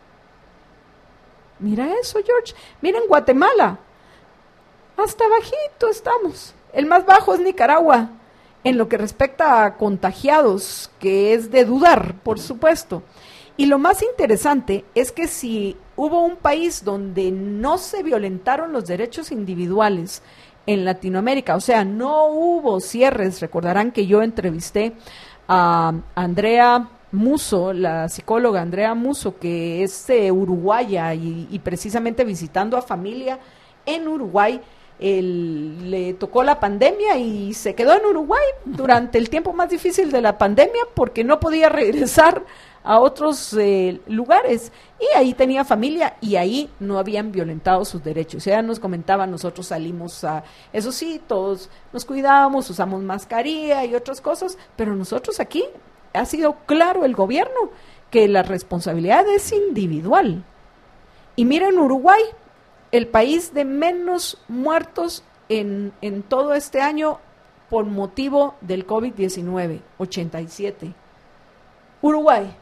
Speaker 3: mira eso, George, miren Guatemala, hasta bajito estamos, el más bajo es Nicaragua, en lo que respecta a contagiados, que es de dudar, por supuesto. Y lo más interesante es que si hubo un país donde no se violentaron los derechos individuales en Latinoamérica, o sea, no hubo cierres, recordarán que yo entrevisté a Andrea Musso, la psicóloga Andrea Musso, que es eh, uruguaya y, y precisamente visitando a familia en Uruguay, el, le tocó la pandemia y se quedó en Uruguay durante el tiempo más difícil de la pandemia porque no podía regresar a otros eh, lugares, y ahí tenía familia y ahí no habían violentado sus derechos. Ella nos comentaba, nosotros salimos a, eso sí, todos nos cuidamos, usamos mascarilla y otras cosas, pero nosotros aquí ha sido claro el gobierno que la responsabilidad es individual. Y miren Uruguay, el país de menos muertos en, en todo este año por motivo del COVID diecinueve, ochenta y siete. Uruguay.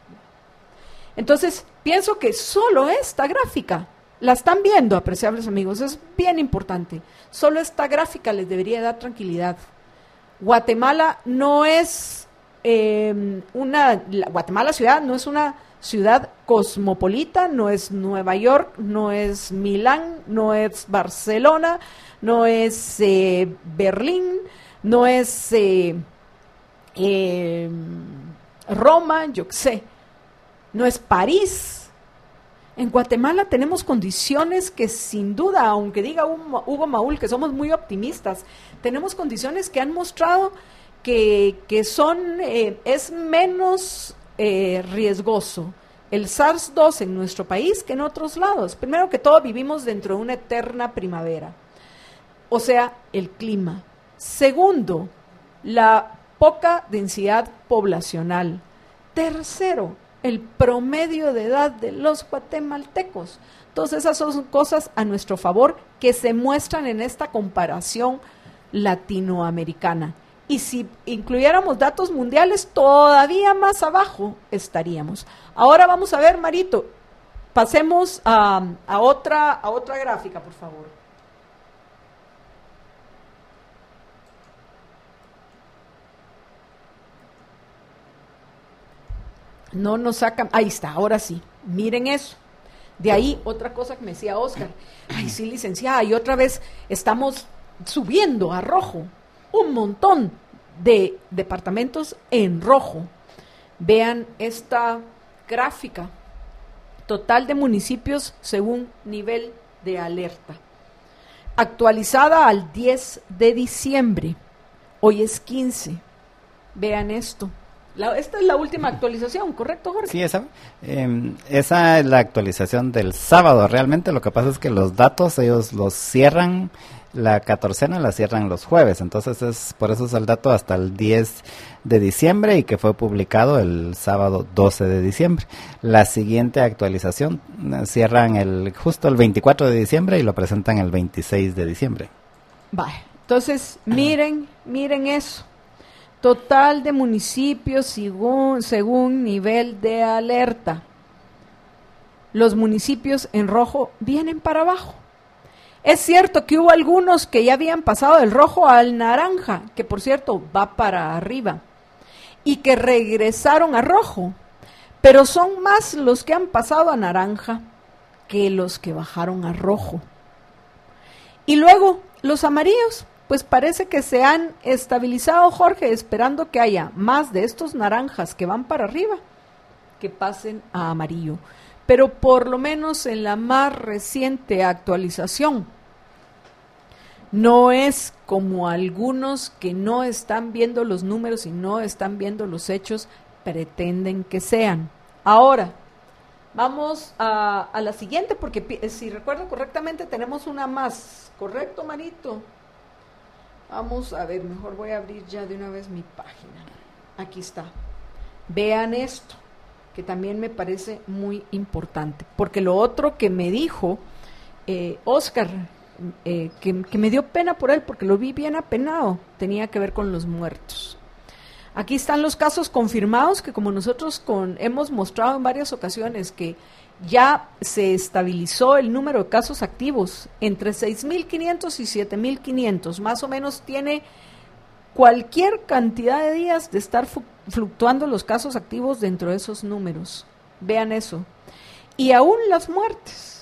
Speaker 3: Entonces, pienso que solo esta gráfica, la están viendo, apreciables amigos, es bien importante, solo esta gráfica les debería dar tranquilidad. Guatemala no es eh, una, la, Guatemala ciudad no es una ciudad cosmopolita, no es Nueva York, no es Milán, no es Barcelona, no es eh, Berlín, no es eh, eh, Roma, yo qué sé. No es París. En Guatemala tenemos condiciones que sin duda, aunque diga Hugo Maúl que somos muy optimistas, tenemos condiciones que han mostrado que, que son, eh, es menos eh, riesgoso el SARS dos en nuestro país que en otros lados. Primero que todo, vivimos dentro de una eterna primavera, o sea, el clima. Segundo, la poca densidad poblacional. Tercero, el promedio de edad de los guatemaltecos. Entonces esas son cosas a nuestro favor que se muestran en esta comparación latinoamericana. Y si incluyéramos datos mundiales, todavía más abajo estaríamos. Ahora vamos a ver, Marito, pasemos a, a, otra, a otra gráfica, por favor. No nos sacan, ahí está, ahora sí, miren eso. De ahí, otra cosa que me decía Oscar, ay sí, licenciada, y otra vez estamos subiendo a rojo, un montón de departamentos en rojo. Vean esta gráfica, total de municipios según nivel de alerta, actualizada al diez de diciembre, hoy es quince, vean esto. La, esta es la última actualización, ¿correcto, Jorge?
Speaker 2: Sí, esa, eh, esa es la actualización del sábado. Realmente lo que pasa es que los datos ellos los cierran, la catorcena la cierran los jueves, entonces es por eso es el dato hasta el diez de diciembre y que fue publicado el sábado doce de diciembre. La siguiente actualización eh, cierran el justo el veinticuatro de diciembre y lo presentan el veintiséis de diciembre.
Speaker 3: Vale, entonces miren, miren eso. Total de municipios según, según nivel de alerta. Los municipios en rojo vienen para abajo. Es cierto que hubo algunos que ya habían pasado del rojo al naranja, que por cierto va para arriba, y que regresaron a rojo, pero son más los que han pasado a naranja que los que bajaron a rojo. Y luego los amarillos, pues parece que se han estabilizado, Jorge, esperando que haya más de estos naranjas que van para arriba, que pasen a amarillo. Pero por lo menos en la más reciente actualización, no es como algunos que no están viendo los números y no están viendo los hechos, pretenden que sean. Ahora, vamos a, a la siguiente, porque si recuerdo correctamente tenemos una más, ¿correcto, Marito? Vamos a ver, mejor voy a abrir ya de una vez mi página. Aquí está. Vean esto, que también me parece muy importante, porque lo otro que me dijo eh, Oscar, eh, que, que me dio pena por él, porque lo vi bien apenado, tenía que ver con los muertos. Aquí están los casos confirmados, que como nosotros con, hemos mostrado en varias ocasiones, que ya se estabilizó el número de casos activos entre seis mil quinientos y siete mil quinientos, más o menos tiene cualquier cantidad de días de estar fluctuando los casos activos dentro de esos números. Vean eso. Y aún las muertes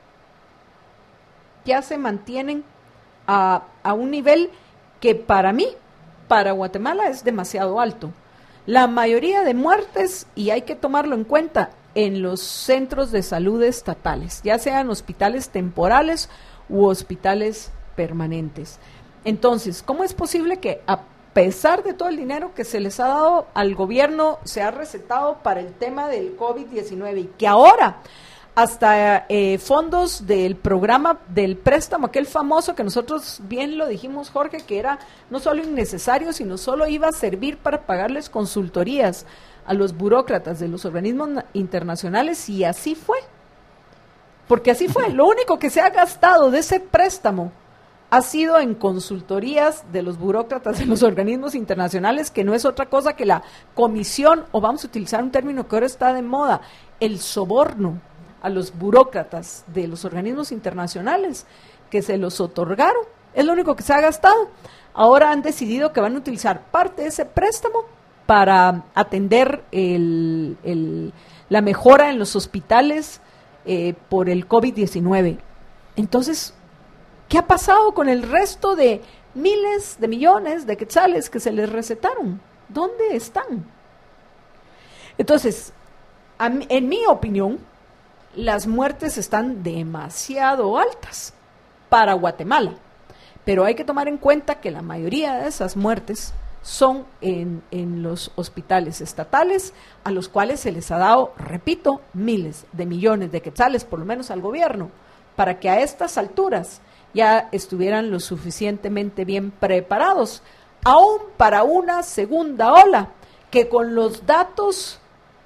Speaker 3: ya se mantienen a, a un nivel que para mí, para Guatemala, es demasiado alto. La mayoría de muertes, y hay que tomarlo en cuenta, en los centros de salud estatales, ya sean hospitales temporales u hospitales permanentes. Entonces, ¿cómo es posible que a pesar de todo el dinero que se les ha dado al gobierno, se ha recetado para el tema del COVID diecinueve y que ahora hasta eh, fondos del programa del préstamo, aquel famoso que nosotros bien lo dijimos, Jorge, que era no solo innecesario, sino solo iba a servir para pagarles consultorías a los burócratas de los organismos internacionales, y así fue, porque así fue, lo único que se ha gastado de ese préstamo ha sido en consultorías de los burócratas de los organismos internacionales, que no es otra cosa que la comisión, o vamos a utilizar un término que ahora está de moda, el soborno a los burócratas de los organismos internacionales, que se los otorgaron, es lo único que se ha gastado. Ahora han decidido que van a utilizar parte de ese préstamo para atender el, el, la mejora en los hospitales eh, por el COVID diecinueve. Entonces, ¿qué ha pasado con el resto de miles de millones de quetzales que se les recetaron? ¿Dónde están? Entonces, a mí, en mi opinión, las muertes están demasiado altas para Guatemala, pero hay que tomar en cuenta que la mayoría de esas muertes son en, en los hospitales estatales, a los cuales se les ha dado, repito, miles de millones de quetzales, por lo menos al gobierno, para que a estas alturas ya estuvieran lo suficientemente bien preparados, aún para una segunda ola, que con los datos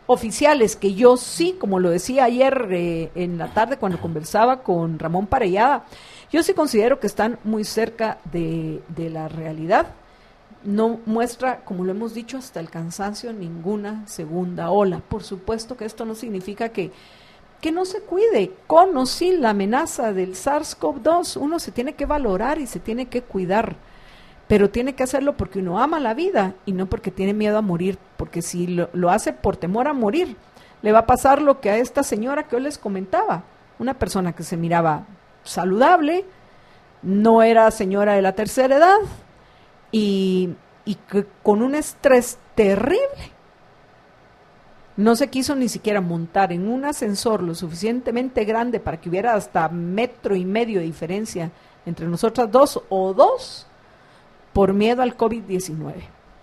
Speaker 3: oficiales que yo sí, como lo decía ayer eh, en la tarde cuando conversaba con Ramón Parellada, yo sí considero que están muy cerca de, de la realidad. No muestra, como lo hemos dicho hasta el cansancio, ninguna segunda ola. Por supuesto que esto no significa que, que no se cuide, con o sin la amenaza del SARS-CoV dos. Uno se tiene que valorar y se tiene que cuidar, pero tiene que hacerlo porque uno ama la vida y no porque tiene miedo a morir, porque si lo, lo hace por temor a morir, le va a pasar lo que a esta señora que yo les comentaba, una persona que se miraba saludable, no era señora de la tercera edad, y, y que con un estrés terrible no se quiso ni siquiera montar en un ascensor lo suficientemente grande para que hubiera hasta metro y medio de diferencia entre nosotras dos o dos, por miedo al COVID diecinueve.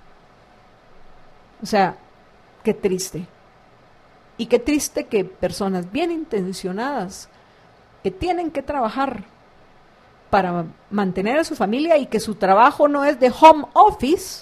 Speaker 3: O sea, qué triste. Y qué triste que personas bien intencionadas, que tienen que trabajar para mantener a su familia y que su trabajo no es de home office,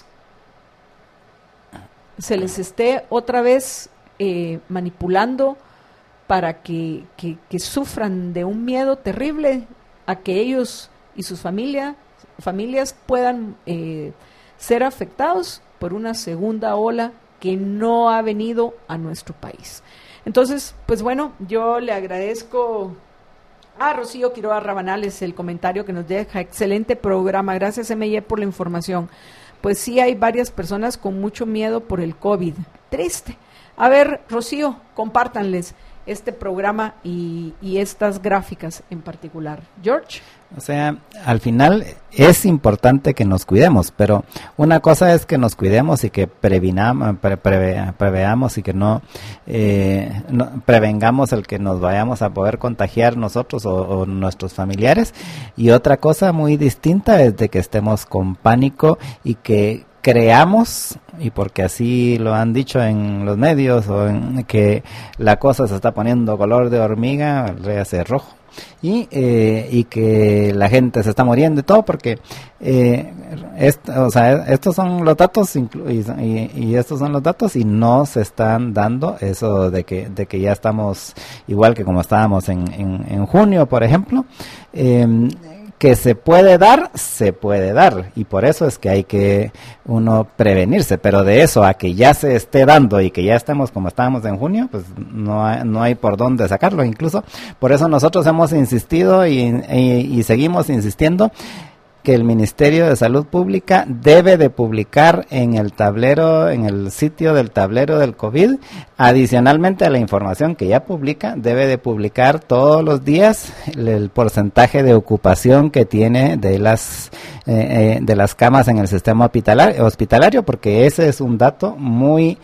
Speaker 3: se les esté otra vez eh, manipulando para que, que, que sufran de un miedo terrible a que ellos y sus familias familias puedan eh, ser afectados por una segunda ola que no ha venido a nuestro país. Entonces, pues bueno, yo le agradezco a Rocío Quiroga Rabanales el comentario que nos deja. Excelente programa, gracias M Y por la información. Pues sí, hay varias personas con mucho miedo por el COVID. Triste. A ver, Rocío, compártanles este programa y, y estas gráficas en particular. George.
Speaker 2: O sea, al final es importante que nos cuidemos, pero una cosa es que nos cuidemos y que previnamos, pre, preve, preveamos y que no, eh, no prevengamos el que nos vayamos a poder contagiar nosotros o, o nuestros familiares, y otra cosa muy distinta es de que estemos con pánico y que creamos, y porque así lo han dicho en los medios, o en que la cosa se está poniendo color de hormiga, réase rojo, y eh, y que la gente se está muriendo y todo, porque eh, est, o sea, estos son los datos inclu- y, y, y estos son los datos y no se están dando eso de que de que ya estamos igual que como estábamos en, en, en junio, por ejemplo. eh, Que se puede dar, se puede dar, y por eso es que hay que uno prevenirse, pero de eso a que ya se esté dando y que ya estemos como estábamos en junio, pues no hay, no hay por dónde sacarlo. Incluso por eso nosotros hemos insistido y, y, y seguimos insistiendo que el Ministerio de Salud Pública debe de publicar en el tablero, en el sitio del tablero del COVID, adicionalmente a la información que ya publica, debe de publicar todos los días el, el porcentaje de ocupación que tiene de las eh, eh, de las camas en el sistema hospitalario, hospitalario, porque ese es un dato muy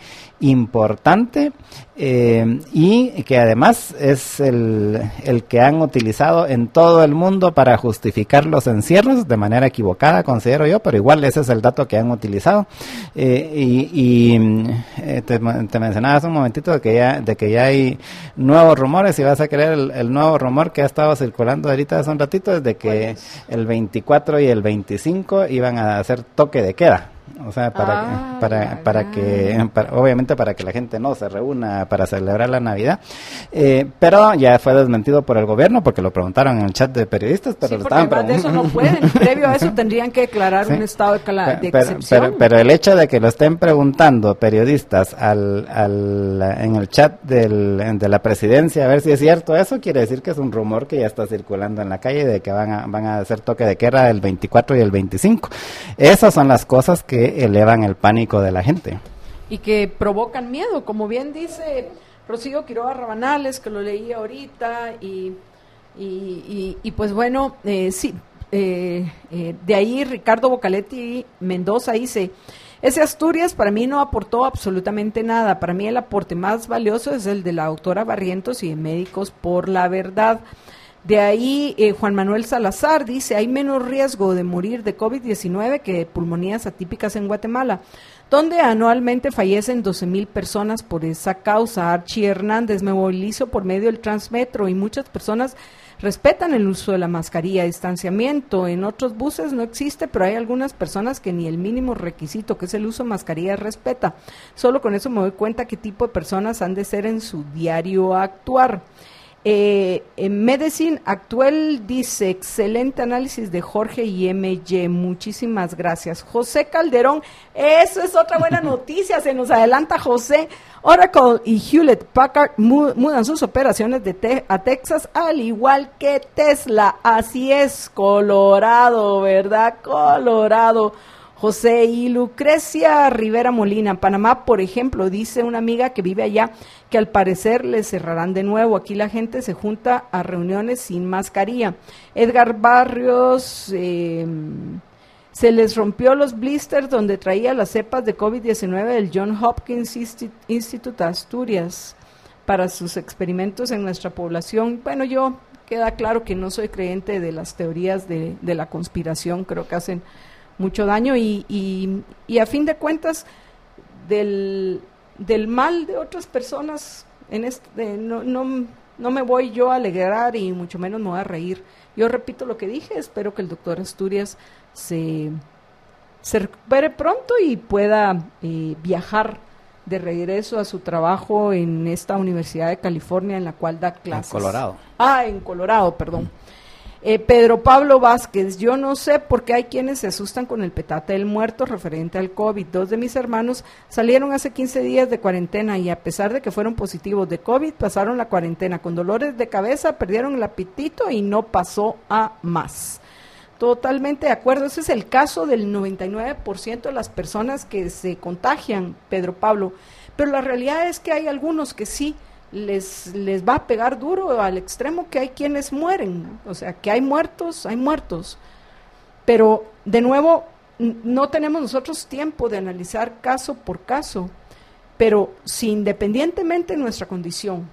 Speaker 2: importante eh, y que además es el, el que han utilizado en todo el mundo para justificar los encierros de manera equivocada, considero yo, pero igual ese es el dato que han utilizado. Eh, y y eh, te, te mencionaba hace un momentito de que ya de que ya hay nuevos rumores, y vas a creer el, el nuevo rumor que ha estado circulando ahorita hace un ratito, es de que el veinticuatro y el veinticinco iban a hacer toque de queda. O sea, para
Speaker 3: ah,
Speaker 2: para para que para, obviamente para que la gente no se reúna para celebrar la Navidad, eh, pero ya fue desmentido por el gobierno porque lo preguntaron en el chat de periodistas, pero
Speaker 3: sí,
Speaker 2: lo estaban
Speaker 3: preguntando. De eso no pueden, previo a eso tendrían que declarar sí. un estado de, cala, de
Speaker 2: pero,
Speaker 3: excepción.
Speaker 2: Pero, pero el hecho de que lo estén preguntando periodistas al, al en el chat del, de la presidencia a ver si es cierto eso, quiere decir que es un rumor que ya está circulando en la calle de que van a van a hacer toque de queda el veinticuatro y el veinticinco. Esas son las cosas que elevan el pánico de la gente.
Speaker 3: Y que provocan miedo, como bien dice Rocío Quiroga Rabanales, que lo leí ahorita, y, y, y, y pues bueno, eh, sí, eh, eh, de ahí Ricardo Bocaletti Mendoza dice, ese Asturias para mí no aportó absolutamente nada, para mí el aporte más valioso es el de la doctora Barrientos y de Médicos por la Verdad. De ahí eh, Juan Manuel Salazar dice, hay menos riesgo de morir de COVID diecinueve que de pulmonías atípicas en Guatemala, donde anualmente fallecen doce mil personas por esa causa. Archie Hernández, me movilizo por medio del Transmetro y muchas personas respetan el uso de la mascarilla, distanciamiento. En otros buses no existe, pero hay algunas personas que ni el mínimo requisito, que es el uso de mascarilla, respeta. Solo con eso me doy cuenta qué tipo de personas han de ser en su diario actuar. Eh, en Medicine Actual dice, excelente análisis de Jorge y M Y, muchísimas gracias. José Calderón, eso es otra buena noticia, se nos adelanta José. Oracle y Hewlett Packard mudan sus operaciones de te a Texas, al igual que Tesla. Así es, Colorado, ¿verdad? Colorado. José. Y Lucrecia Rivera Molina, Panamá, por ejemplo, dice una amiga que vive allá que al parecer le cerrarán de nuevo. Aquí la gente se junta a reuniones sin mascarilla. Edgar Barrios, eh, se les rompió los blisters donde traía las cepas de COVID diecinueve del John Hopkins Institute Asturias para sus experimentos en nuestra población. Bueno, yo queda claro que no soy creyente de las teorías de, de la conspiración, creo que hacen mucho daño y, y, y a fin de cuentas del, del mal de otras personas en este, no, no, no me voy yo a alegrar y mucho menos me voy a reír. Yo repito lo que dije, espero que el doctor Asturias se, se recupere pronto y pueda eh, viajar de regreso a su trabajo en esta Universidad de California en la cual da clases.
Speaker 2: En Colorado.
Speaker 3: Ah, en Colorado, perdón. Eh, Pedro Pablo Vázquez, yo no sé por qué hay quienes se asustan con el petate del muerto referente al COVID. Dos de mis hermanos salieron hace quince días de cuarentena y a pesar de que fueron positivos de COVID, pasaron la cuarentena con dolores de cabeza, perdieron el apetito y no pasó a más. Totalmente de acuerdo, ese es el caso del noventa y nueve por ciento de las personas que se contagian, Pedro Pablo, pero la realidad es que hay algunos que sí les les va a pegar duro al extremo que hay quienes mueren, o sea, que hay muertos, hay muertos, pero de nuevo no tenemos nosotros tiempo de analizar caso por caso, pero si independientemente de nuestra condición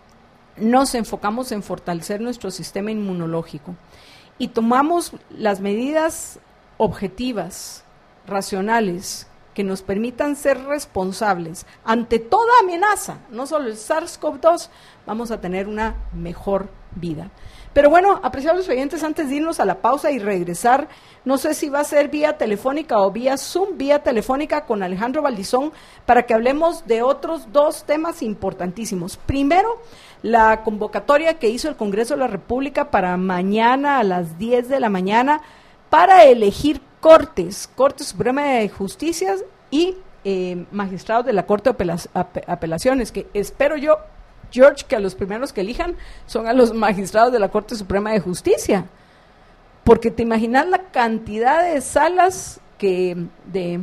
Speaker 3: nos enfocamos en fortalecer nuestro sistema inmunológico y tomamos las medidas objetivas, racionales, que nos permitan ser responsables ante toda amenaza, no solo el SARS-CoV dos, vamos a tener una mejor vida. Pero bueno, apreciables oyentes, antes de irnos a la pausa y regresar, no sé si va a ser vía telefónica o vía Zoom, vía telefónica con Alejandro Valdizón, para que hablemos de otros dos temas importantísimos. Primero, la convocatoria que hizo el Congreso de la República para mañana a las diez de la mañana para elegir Cortes, Corte Suprema de Justicia y eh, magistrados de la Corte de Apela- Ap- Apelaciones, que espero yo, George, que a los primeros que elijan son a los magistrados de la Corte Suprema de Justicia, porque te imaginas la cantidad de salas que de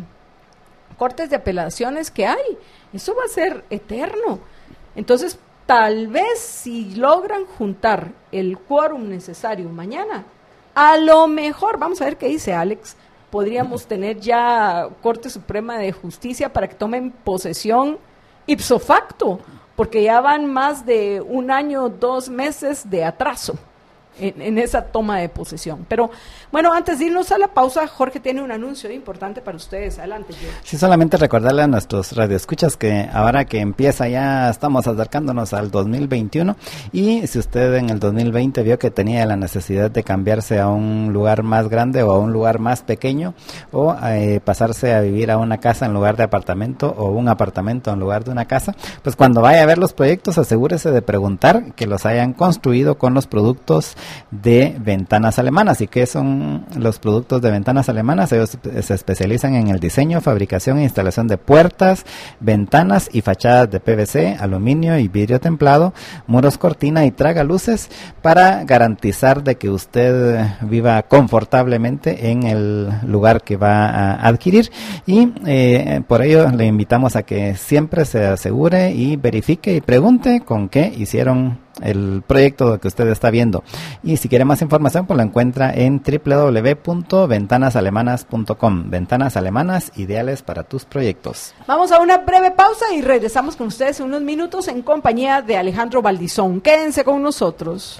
Speaker 3: cortes de apelaciones que hay, eso va a ser eterno. Entonces, tal vez si logran juntar el quórum necesario mañana, a lo mejor, vamos a ver qué dice Alex, podríamos tener ya Corte Suprema de Justicia para que tomen posesión ipso facto, porque ya van más de un año, dos meses de atraso en, en esa toma de posesión. Pero bueno, antes de irnos a la pausa, Jorge tiene un anuncio importante para ustedes. Adelante, George.
Speaker 2: Sí, solamente recordarle a nuestros radioescuchas que ahora que empieza ya estamos acercándonos al dos mil veintiuno y si usted en el dos mil veinte vio que tenía la necesidad de cambiarse a un lugar más grande o a un lugar más pequeño o eh, pasarse a vivir a una casa en lugar de apartamento o un apartamento en lugar de una casa, pues cuando vaya a ver los proyectos asegúrese de preguntar que los hayan construido con los productos de Ventanas Alemanas. ¿Y qué son los productos de Ventanas Alemanas? Ellos se especializan en el diseño, fabricación e instalación de puertas, ventanas y fachadas de P V C, aluminio y vidrio templado, muros, cortina y tragaluces para garantizar de que usted viva confortablemente en el lugar que va a adquirir y eh, por ello le invitamos a que siempre se asegure y verifique y pregunte con qué hicieron el proyecto que usted está viendo. Y si quiere más información, pues lo encuentra en doble u doble u doble u punto ventanas alemanas punto com. Ventanas alemanas, ideales para tus proyectos.
Speaker 3: Vamos a una breve pausa y regresamos con ustedes en unos minutos en compañía de Alejandro Valdizón. Quédense con nosotros.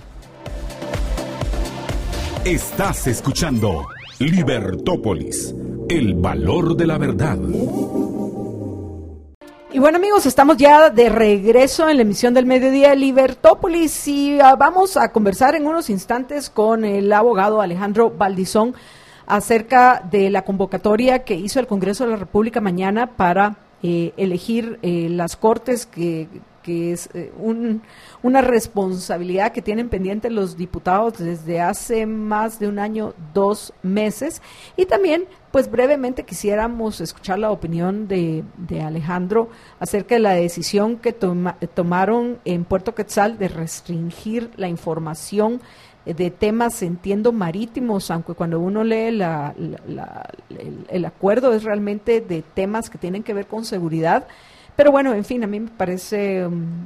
Speaker 1: Estás escuchando Libertópolis, el valor de la verdad.
Speaker 3: Y bueno, amigos, estamos ya de regreso en la emisión del mediodía de Libertópolis y uh, vamos a conversar en unos instantes con el abogado Alejandro Valdizón acerca de la convocatoria que hizo el Congreso de la República mañana para eh, elegir eh, las cortes, que, que es eh, un, una responsabilidad que tienen pendiente los diputados desde hace más de un año, dos meses. Y también, pues brevemente quisiéramos escuchar la opinión de, de Alejandro acerca de la decisión que toma, tomaron en Puerto Quetzal de restringir la información de temas, entiendo, marítimos, aunque cuando uno lee la, la, la, el, el acuerdo es realmente de temas que tienen que ver con seguridad. Pero bueno, en fin, a mí me parece um,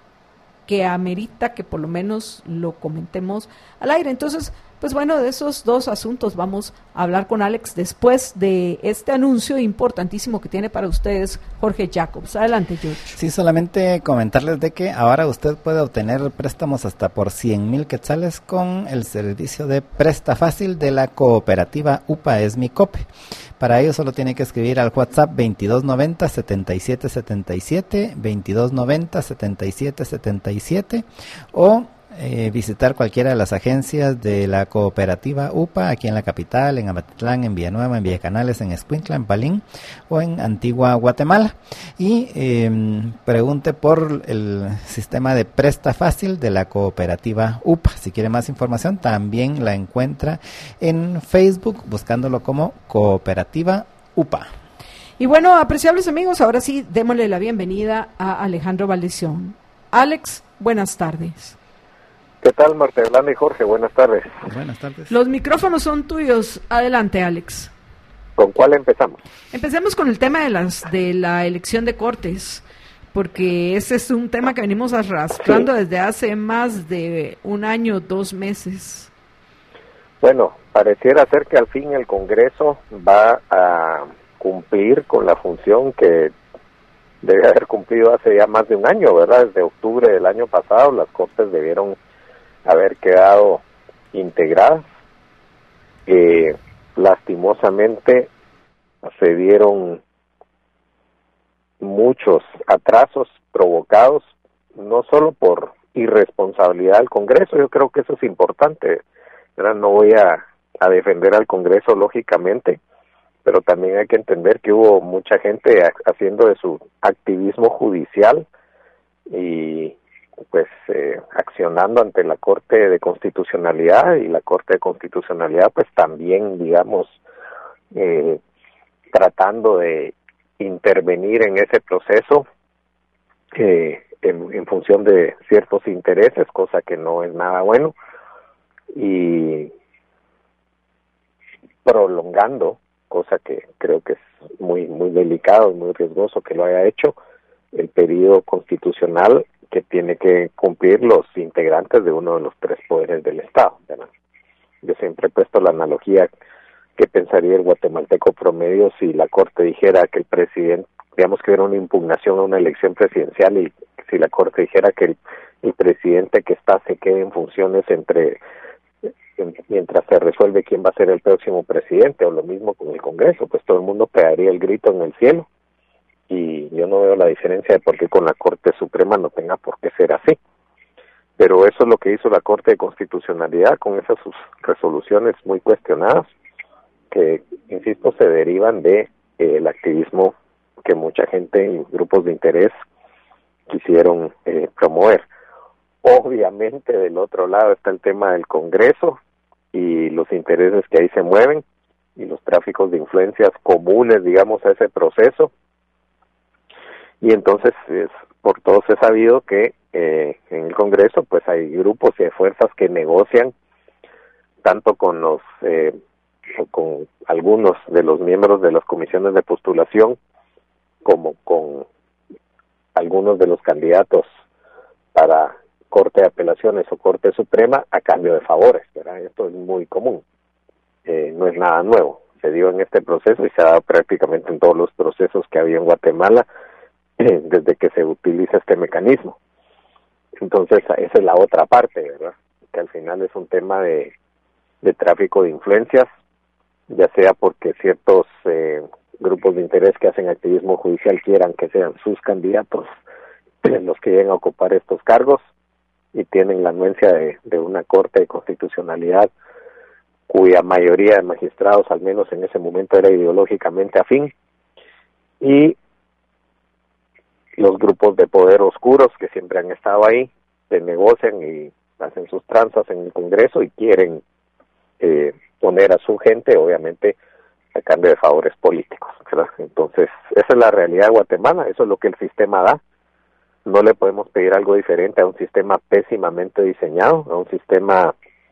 Speaker 3: que amerita que por lo menos lo comentemos al aire. Entonces, pues bueno, de esos dos asuntos vamos a hablar con Alex después de este anuncio importantísimo que tiene para ustedes Jorge Jacobs. Adelante, George.
Speaker 2: Sí, solamente comentarles de que ahora usted puede obtener préstamos hasta por cien mil quetzales con el servicio de Presta Fácil de la cooperativa U P A Esmicope. Para ello solo tiene que escribir al WhatsApp veintidós noventa setenta y siete setenta y siete, veintidós noventa setenta y siete setenta y siete o eh, visitar cualquiera de las agencias de la cooperativa U P A aquí en la capital, en Amatitlán, en Villanueva, en Villacanales, en Escuintla, en Palín o en Antigua Guatemala y eh, pregunte por el sistema de Presta Fácil de la cooperativa U P A. Si quiere más información también la encuentra en Facebook buscándolo como Cooperativa U P A.
Speaker 3: Y bueno, apreciables amigos, ahora sí démosle la bienvenida a Alejandro Valdizón. Alex, buenas tardes.
Speaker 9: ¿Qué tal, Marta Yolanda y Jorge? Buenas tardes.
Speaker 2: Buenas tardes.
Speaker 3: Los micrófonos son tuyos. Adelante, Alex.
Speaker 9: ¿Con cuál empezamos?
Speaker 3: Empecemos con el tema de las de la elección de cortes, porque ese es un tema que venimos arrastrando sí. desde hace más de un año, dos meses.
Speaker 9: Bueno, pareciera ser que al fin el Congreso va a cumplir con la función que debe haber cumplido hace ya más de un año, ¿verdad? Desde octubre del año pasado las cortes debieron haber quedado integradas. Eh, lastimosamente se dieron muchos atrasos provocados no solo por irresponsabilidad del Congreso, yo creo que eso es importante, ¿verdad? No voy a, a defender al Congreso lógicamente, pero también hay que entender que hubo mucha gente haciendo de su activismo judicial y pues eh, accionando ante la Corte de Constitucionalidad, y la Corte de Constitucionalidad pues también, digamos, eh, tratando de intervenir en ese proceso eh, en, en función de ciertos intereses, cosa que no es nada bueno, y prolongando, cosa que creo que es muy muy delicado y muy riesgoso que lo haya hecho, el periodo constitucional que tiene que cumplir los integrantes de uno de los tres poderes del Estado, ¿verdad? Yo siempre he puesto la analogía que pensaría el guatemalteco promedio si la Corte dijera que el presidente, digamos que hubiera una impugnación a una elección presidencial y si la Corte dijera que el, el presidente que está se quede en funciones entre mientras se resuelve quién va a ser el próximo presidente, o lo mismo con el Congreso, pues todo el mundo pegaría el grito en el cielo, y yo no veo la diferencia de por qué con la Corte Suprema no tenga por qué ser así. Pero eso es lo que hizo la Corte de Constitucionalidad con esas sus resoluciones muy cuestionadas, que, insisto, se derivan de eh, el activismo que mucha gente y grupos de interés quisieron eh, promover. Obviamente del otro lado está el tema del Congreso y los intereses que ahí se mueven y los tráficos de influencias comunes, digamos, a ese proceso. Y entonces, es, por todos he sabido que eh, en el Congreso pues hay grupos y hay fuerzas que negocian tanto con los eh, con algunos de los miembros de las comisiones de postulación como con algunos de los candidatos para Corte de Apelaciones o Corte Suprema a cambio de favores, ¿verdad? Esto es muy común, eh, no es nada nuevo, se dio en este proceso y se ha dado prácticamente en todos los procesos que había en Guatemala eh, desde que se utiliza este mecanismo. Entonces esa es la otra parte, ¿verdad? Que al final es un tema de, de tráfico de influencias, ya sea porque ciertos eh, grupos de interés que hacen activismo judicial quieran que sean sus candidatos los que lleguen a ocupar estos cargos, y tienen la anuencia de, de una Corte de Constitucionalidad cuya mayoría de magistrados, al menos en ese momento, era ideológicamente afín, y los grupos de poder oscuros que siempre han estado ahí, se negocian y hacen sus tranzas en el Congreso y quieren eh, poner a su gente, obviamente, a cambio de favores políticos, ¿verdad? Entonces, esa es la realidad de Guatemala, eso es lo que el sistema da. No le podemos pedir algo diferente a un sistema pésimamente diseñado, a un sistema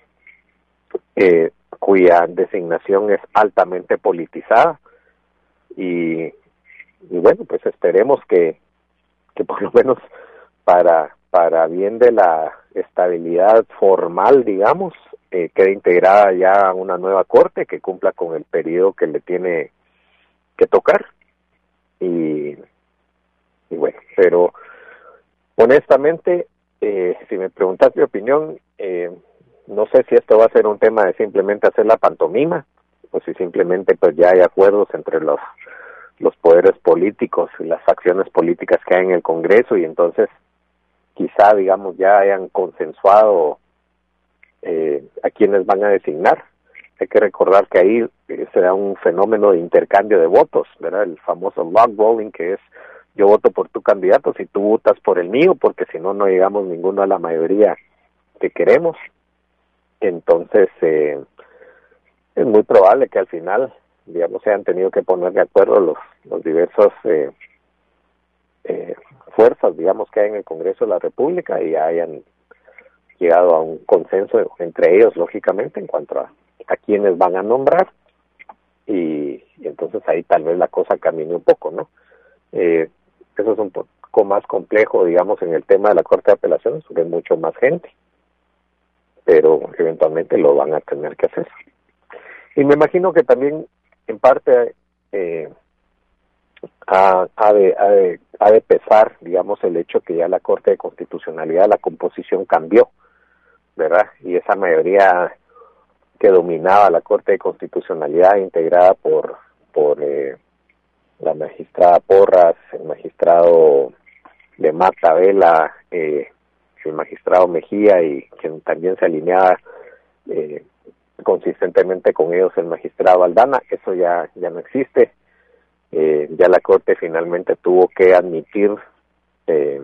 Speaker 9: eh, cuya designación es altamente politizada, y, y bueno, pues esperemos que, que por lo menos para, para bien de la estabilidad formal, digamos, eh, quede integrada ya una nueva Corte que cumpla con el periodo que le tiene que tocar, y, y bueno, pero honestamente, eh, si me preguntas mi opinión, eh, no sé si esto va a ser un tema de simplemente hacer la pantomima, o si simplemente pues ya hay acuerdos entre los los poderes políticos y las facciones políticas que hay en el Congreso, y entonces quizá, digamos, ya hayan consensuado eh, a quienes van a designar. Hay que recordar que ahí eh, se da un fenómeno de intercambio de votos, ¿verdad? El famoso log rolling, que es: yo voto por tu candidato si tú votas por el mío, porque si no, no llegamos ninguno a la mayoría que queremos. Entonces, eh, es muy probable que al final, digamos, se hayan tenido que poner de acuerdo los, los diversos eh, eh, fuerzas, digamos, que hay en el Congreso de la República, y hayan llegado a un consenso entre ellos, lógicamente, en cuanto a, a quienes van a nombrar, y, y entonces ahí tal vez la cosa camine un poco, ¿no? Eh, eso es un poco más complejo, digamos, en el tema de la Corte de Apelaciones, porque hay mucho más gente, pero eventualmente lo van a tener que hacer. Y me imagino que también, en parte, eh, ha, ha, de, ha, de, ha de pesar, digamos, el hecho que ya la Corte de Constitucionalidad, la composición cambió, ¿verdad? Y esa mayoría que dominaba la Corte de Constitucionalidad, integrada por por eh, la magistrada Porras, el magistrado de Mata Vela, eh, el magistrado Mejía, y quien también se alineaba eh, consistentemente con ellos, el magistrado Aldana, eso ya ya no existe. Eh, ya la Corte finalmente tuvo que admitir eh,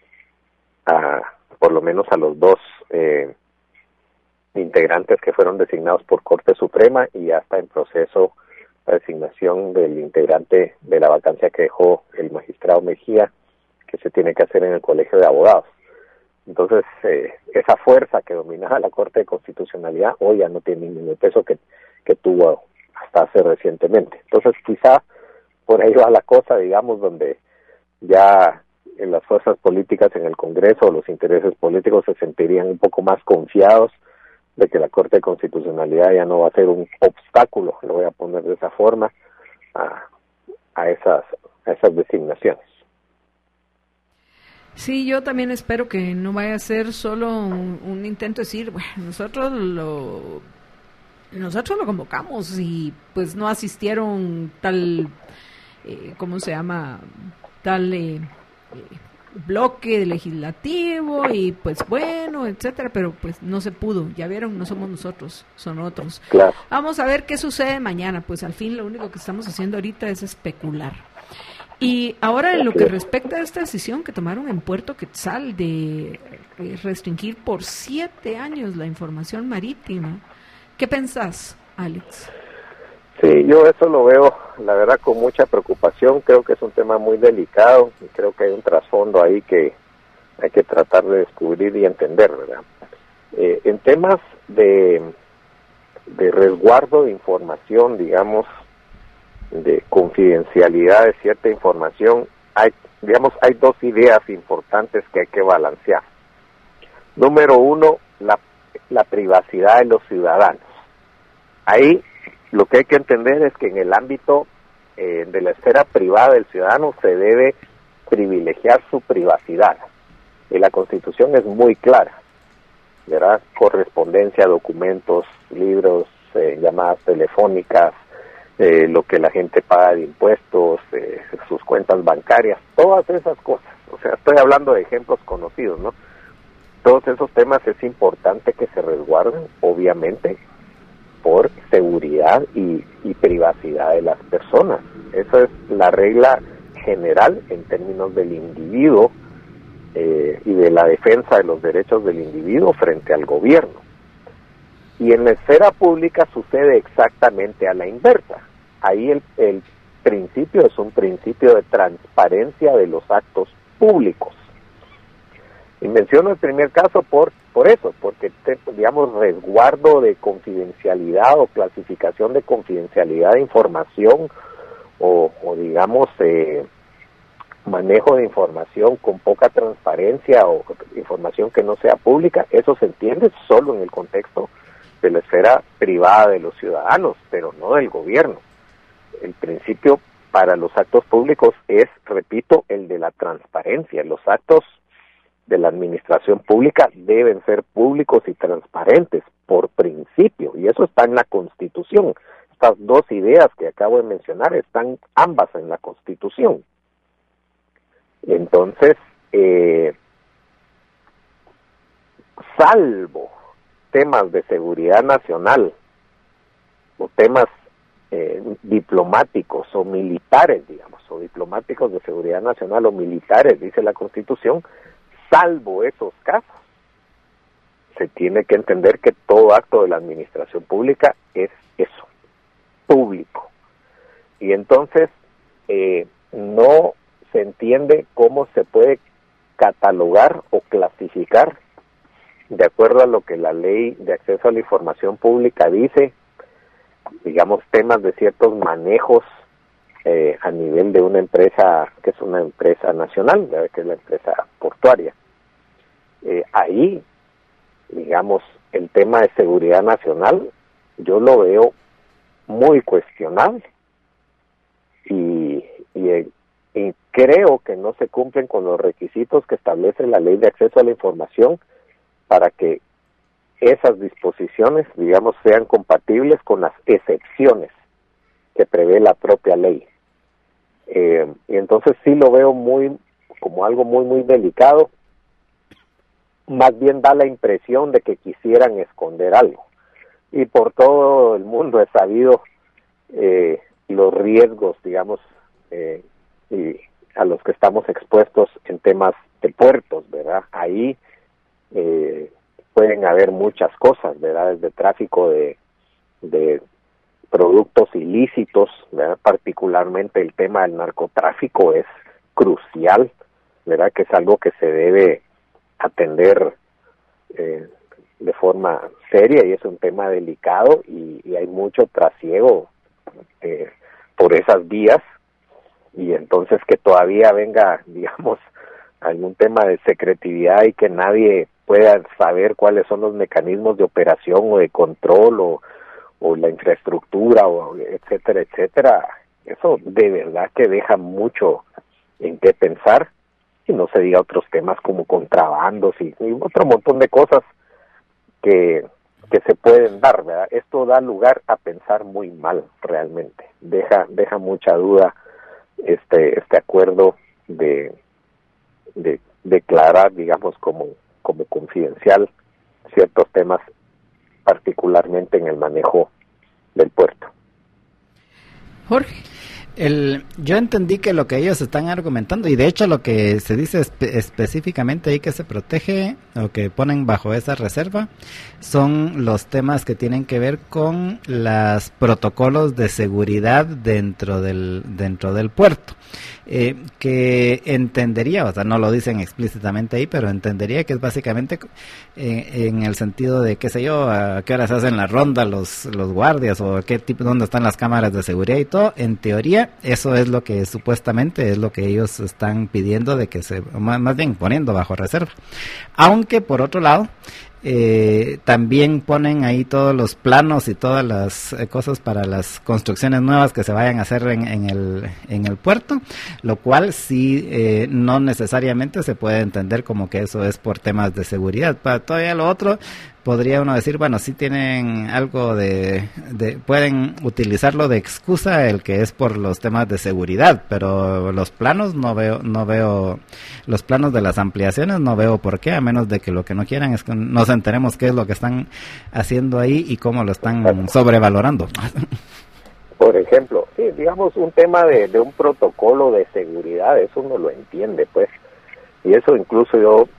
Speaker 9: a por lo menos a los dos eh, integrantes que fueron designados por Corte Suprema, y ya está en proceso la designación del integrante de la vacancia que dejó el magistrado Mejía, que se tiene que hacer en el Colegio de Abogados. Entonces, eh, esa fuerza que dominaba la Corte de Constitucionalidad hoy ya no tiene ningún peso que, que tuvo hasta hace recientemente. Entonces, quizá por ahí va la cosa, digamos, donde ya en las fuerzas políticas en el Congreso, los intereses políticos se sentirían un poco más confiados de que la Corte de Constitucionalidad ya no va a ser un obstáculo, lo voy a poner de esa forma, a, a esas a esas designaciones.
Speaker 3: Sí, yo también espero que no vaya a ser solo un, un intento de decir, bueno, nosotros lo nosotros lo convocamos y pues no asistieron tal, eh, ¿cómo se llama? Tal eh, eh, bloque legislativo y pues bueno, etcétera, pero pues no se pudo. Ya vieron, no somos nosotros, son otros.
Speaker 9: Claro.
Speaker 3: Vamos a ver qué sucede mañana, pues al fin lo único que estamos haciendo ahorita es especular. Y ahora en lo que respecta a esta decisión que tomaron en Puerto Quetzal de restringir por siete años la información marítima, ¿qué pensás, Alex?
Speaker 9: Sí, yo eso lo veo, la verdad, con mucha preocupación. Creo que es un tema muy delicado y creo que hay un trasfondo ahí que hay que tratar de descubrir y entender, ¿verdad? Eh, en temas de, de resguardo de información, digamos, de confidencialidad de cierta información, hay, digamos, hay dos ideas importantes que hay que balancear. Número uno, la, la privacidad de los ciudadanos. Ahí lo que hay que entender es que en el ámbito eh, de la esfera privada del ciudadano se debe privilegiar su privacidad. Y la Constitución es muy clara, ¿verdad? Correspondencia, documentos, libros, eh, llamadas telefónicas, eh, lo que la gente paga de impuestos, eh, sus cuentas bancarias, todas esas cosas. O sea, estoy hablando de ejemplos conocidos, ¿no? Todos esos temas es importante que se resguarden, obviamente, por seguridad y, y privacidad de las personas. Esa es la regla general en términos del individuo eh, y de la defensa de los derechos del individuo frente al gobierno. Y en la esfera pública sucede exactamente a la inversa. Ahí el, el principio es un principio de transparencia de los actos públicos. Y menciono el primer caso por por eso, porque te, digamos, resguardo de confidencialidad o clasificación de confidencialidad de información o, o digamos, eh, manejo de información con poca transparencia o información que no sea pública, eso se entiende solo en el contexto de la esfera privada de los ciudadanos, pero no del gobierno. El principio para los actos públicos es, repito, el de la transparencia. Los actos de la administración pública deben ser públicos y transparentes por principio, y eso está en la Constitución. Estas dos ideas que acabo de mencionar están ambas en la Constitución. Entonces, eh, salvo temas de seguridad nacional o temas eh, diplomáticos o militares, digamos, o diplomáticos de seguridad nacional o militares, dice la Constitución, salvo esos casos, se tiene que entender que todo acto de la administración pública es eso, público. Y entonces eh, no se entiende cómo se puede catalogar o clasificar, de acuerdo a lo que la ley de acceso a la información pública dice, digamos, temas de ciertos manejos eh, a nivel de una empresa que es una empresa nacional, que es la empresa portuaria. Eh, ahí, digamos, el tema de seguridad nacional, yo lo veo muy cuestionable y, y, y creo que no se cumplen con los requisitos que establece la ley de acceso a la información para que esas disposiciones, digamos, sean compatibles con las excepciones que prevé la propia ley. Eh, y entonces sí lo veo muy como algo muy, muy delicado. Más bien da la impresión de que quisieran esconder algo. Y por todo el mundo he sabido eh, los riesgos, digamos, eh, y a los que estamos expuestos en temas de puertos, ¿verdad? Ahí eh, pueden haber muchas cosas, ¿verdad? Desde tráfico de, de productos ilícitos, ¿verdad? Particularmente el tema del narcotráfico es crucial, ¿verdad? Que es algo que se debe atender eh, de forma seria y es un tema delicado y, y hay mucho trasiego eh, por esas vías y entonces que todavía venga, digamos, algún tema de secretividad y que nadie pueda saber cuáles son los mecanismos de operación o de control o, o la infraestructura, o etcétera, etcétera, eso de verdad que deja mucho en qué pensar, y no se diga otros temas como contrabandos y, y otro montón de cosas que, que se pueden dar, ¿verdad? Esto da lugar a pensar muy mal realmente, deja, deja mucha duda este, este acuerdo de, de declarar, digamos, como como confidencial ciertos temas, particularmente en el manejo del puerto.
Speaker 2: Jorge. El, yo entendí que lo que ellos están argumentando, y de hecho lo que se dice espe- específicamente ahí que se protege o que ponen bajo esa reserva, son los temas que tienen que ver con los protocolos de seguridad dentro del, dentro del puerto. Eh, que entendería, o sea, no lo dicen explícitamente ahí, pero entendería que es básicamente eh, en el sentido de, qué sé yo, a qué horas hacen la ronda los, los guardias o qué tipo, dónde están las cámaras de seguridad y todo. En teoría, eso es lo que supuestamente es lo que ellos están pidiendo de que se, más, más bien poniendo bajo reserva. Aunque por otro lado, Eh, también ponen ahí todos los planos y todas las eh, cosas para las construcciones nuevas que se vayan a hacer en, en el en el puerto, lo cual sí eh, no necesariamente se puede entender como que eso es por temas de seguridad. Para todavía lo otro, podría uno decir, bueno, sí tienen algo de, de, pueden utilizarlo de excusa el que es por los temas de seguridad, pero los planos no veo, no veo, los planos de las ampliaciones no veo por qué, a menos de que lo que no quieran es que nos enteremos qué es lo que están haciendo ahí y cómo lo están sobrevalorando.
Speaker 9: Por ejemplo, sí, digamos un tema de, de un protocolo de seguridad, eso uno lo entiende, pues, y eso incluso yo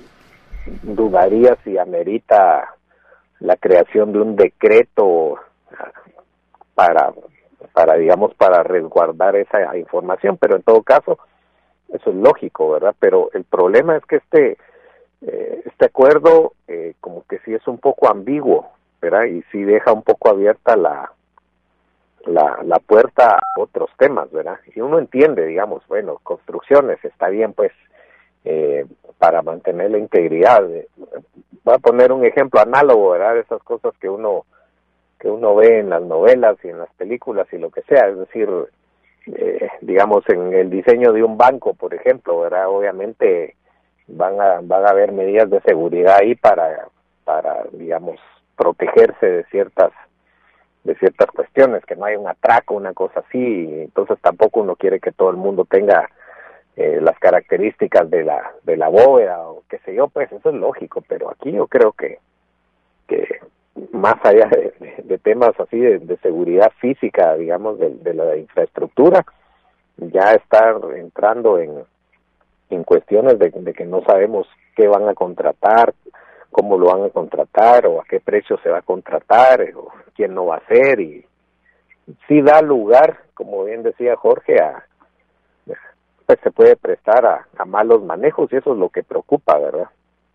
Speaker 9: dudaría si amerita la creación de un decreto para, para digamos, para resguardar esa información, pero en todo caso, eso es lógico, ¿verdad? Pero el problema es que este, eh, este acuerdo eh, como que sí es un poco ambiguo, ¿verdad? Y sí deja un poco abierta la La, la puerta a otros temas, ¿verdad? Y uno entiende, digamos, bueno, construcciones, está bien, pues, eh, para mantener la integridad. Voy a poner un ejemplo análogo, ¿verdad? De esas cosas que uno que uno ve en las novelas y en las películas y lo que sea, es decir, eh, digamos, en el diseño de un banco, por ejemplo, ¿verdad? Obviamente van a van a haber medidas de seguridad ahí para, para digamos, protegerse de ciertas de ciertas cuestiones, que no hay un atraco, una cosa así, entonces tampoco uno quiere que todo el mundo tenga eh, las características de la de la bóveda o qué sé yo, pues eso es lógico, pero aquí yo creo que que más allá de, de, de temas así de, de seguridad física, digamos, de, de la infraestructura, ya está entrando en, en cuestiones de, de que no sabemos qué van a contratar, cómo lo van a contratar o a qué precio se va a contratar o quién no va a hacer, y sí da lugar, como bien decía Jorge, a pues se puede prestar a, a malos manejos, y eso es lo que preocupa, ¿verdad?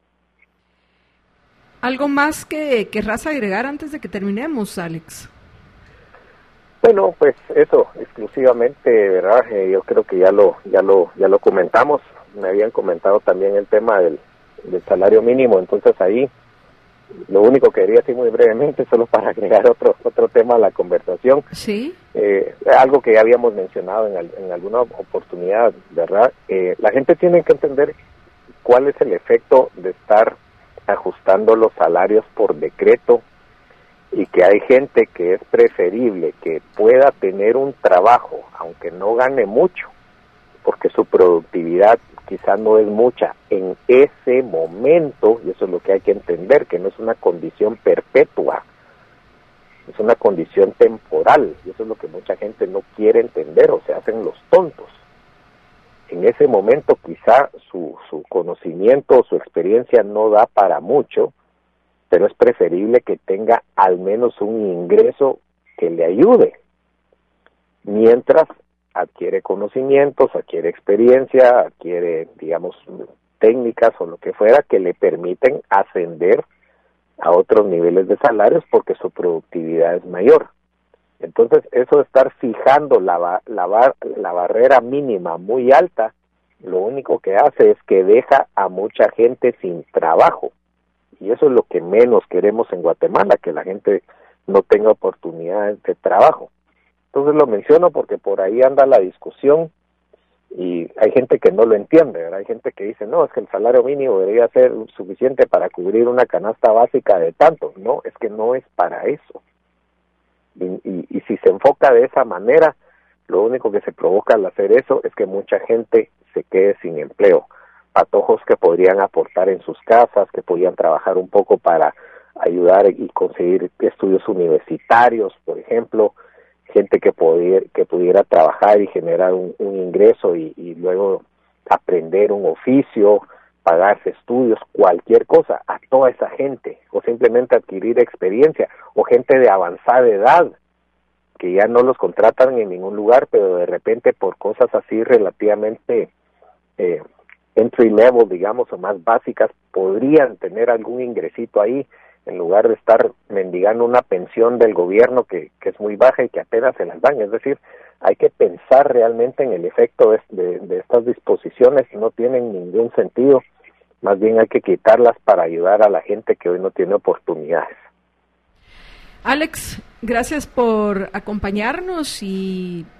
Speaker 3: ¿Algo más que querrás agregar antes de que terminemos, Alex?
Speaker 9: Bueno, pues eso, exclusivamente, ¿verdad? Eh, yo creo que ya lo ya lo ya lo comentamos. Me habían comentado también el tema del del salario mínimo, entonces ahí lo único que quería decir muy brevemente, solo para agregar otro otro tema a la conversación,
Speaker 3: sí,
Speaker 9: eh, algo que ya habíamos mencionado en, en alguna oportunidad, ¿verdad? Eh, la gente tiene que entender cuál es el efecto de estar ajustando los salarios por decreto, y que hay gente que es preferible que pueda tener un trabajo, aunque no gane mucho, porque su productividad quizá no es mucha en ese momento, y eso es lo que hay que entender, que no es una condición perpetua, es una condición temporal, y eso es lo que mucha gente no quiere entender, o se hacen los tontos. En ese momento quizá su, su conocimiento, su experiencia no da para mucho, pero es preferible que tenga al menos un ingreso que le ayude, mientras adquiere conocimientos, adquiere experiencia, adquiere, digamos, técnicas o lo que fuera que le permiten ascender a otros niveles de salarios porque su productividad es mayor. Entonces, eso de estar fijando la, la, bar, la barrera mínima muy alta, lo único que hace es que deja a mucha gente sin trabajo. Y eso es lo que menos queremos en Guatemala, que la gente no tenga oportunidades de trabajo. Entonces lo menciono porque por ahí anda la discusión y hay gente que no lo entiende, ¿verdad? Hay gente que dice, no, es que el salario mínimo debería ser suficiente para cubrir una canasta básica de tanto. No, es que no es para eso. Y, y, y si se enfoca de esa manera, lo único que se provoca al hacer eso es que mucha gente se quede sin empleo. Patojos que podrían aportar en sus casas, que podrían trabajar un poco para ayudar y conseguir estudios universitarios, por ejemplo, gente que pudiera, que pudiera trabajar y generar un, un ingreso y, y luego aprender un oficio, pagarse estudios, cualquier cosa, a toda esa gente, o simplemente adquirir experiencia, o gente de avanzada edad, que ya no los contratan en ningún lugar, pero de repente por cosas así relativamente eh, entry level, digamos, o más básicas, podrían tener algún ingresito ahí, en lugar de estar mendigando una pensión del gobierno que, que es muy baja y que apenas se las dan. Es decir, hay que pensar realmente en el efecto de, de, de estas disposiciones, y no tienen ningún sentido. Más bien hay que quitarlas para ayudar a la gente que hoy no tiene oportunidades.
Speaker 3: Alex, gracias por acompañarnos y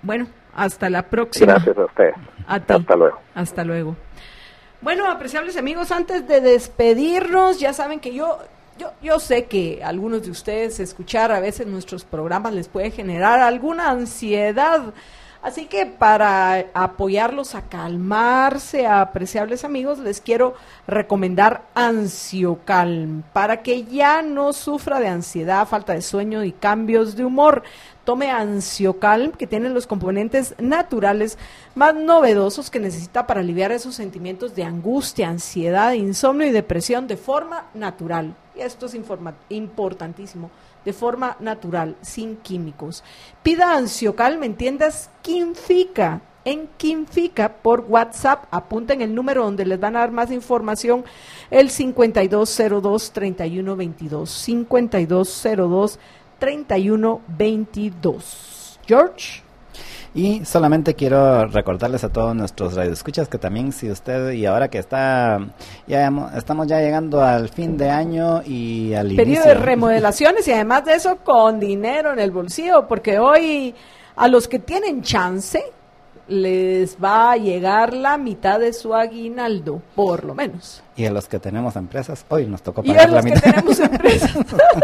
Speaker 3: Bueno, hasta la próxima.
Speaker 9: Gracias a ustedes.
Speaker 3: A ti.
Speaker 9: Hasta luego.
Speaker 3: Hasta luego. Bueno, apreciables amigos, antes de despedirnos, ya saben que yo, yo, yo sé que a algunos de ustedes escuchar a veces nuestros programas les puede generar alguna ansiedad. Así que para apoyarlos a calmarse, a apreciables amigos, les quiero recomendar Ansiocalm, para que ya no sufra de ansiedad, falta de sueño y cambios de humor. Tome Ansiocalm, que tiene los componentes naturales más novedosos que necesita para aliviar esos sentimientos de angustia, ansiedad, insomnio y depresión de forma natural. Y esto es informa- importantísimo. De forma natural, sin químicos. Pida Ansiocalm en tiendas Quinfica, en Quinfica por WhatsApp. Apunten el número donde les van a dar más información, el cincuenta y dos cero dos, treinta y uno veintidós, cincuenta y dos cero dos, treinta y uno veintidós. George.
Speaker 2: Y solamente quiero recordarles a todos nuestros radioescuchas que también si usted, y ahora que está ya estamos ya llegando al fin de año y al
Speaker 3: periodo
Speaker 2: inicio
Speaker 3: de remodelaciones, y además de eso con dinero en el bolsillo, porque hoy a los que tienen chance les va a llegar la mitad de su aguinaldo, por lo menos.
Speaker 2: Y a los que tenemos empresas, hoy nos tocó
Speaker 3: Y
Speaker 2: pagar
Speaker 3: a
Speaker 2: la
Speaker 3: los que
Speaker 2: mitad.
Speaker 3: tenemos empresas,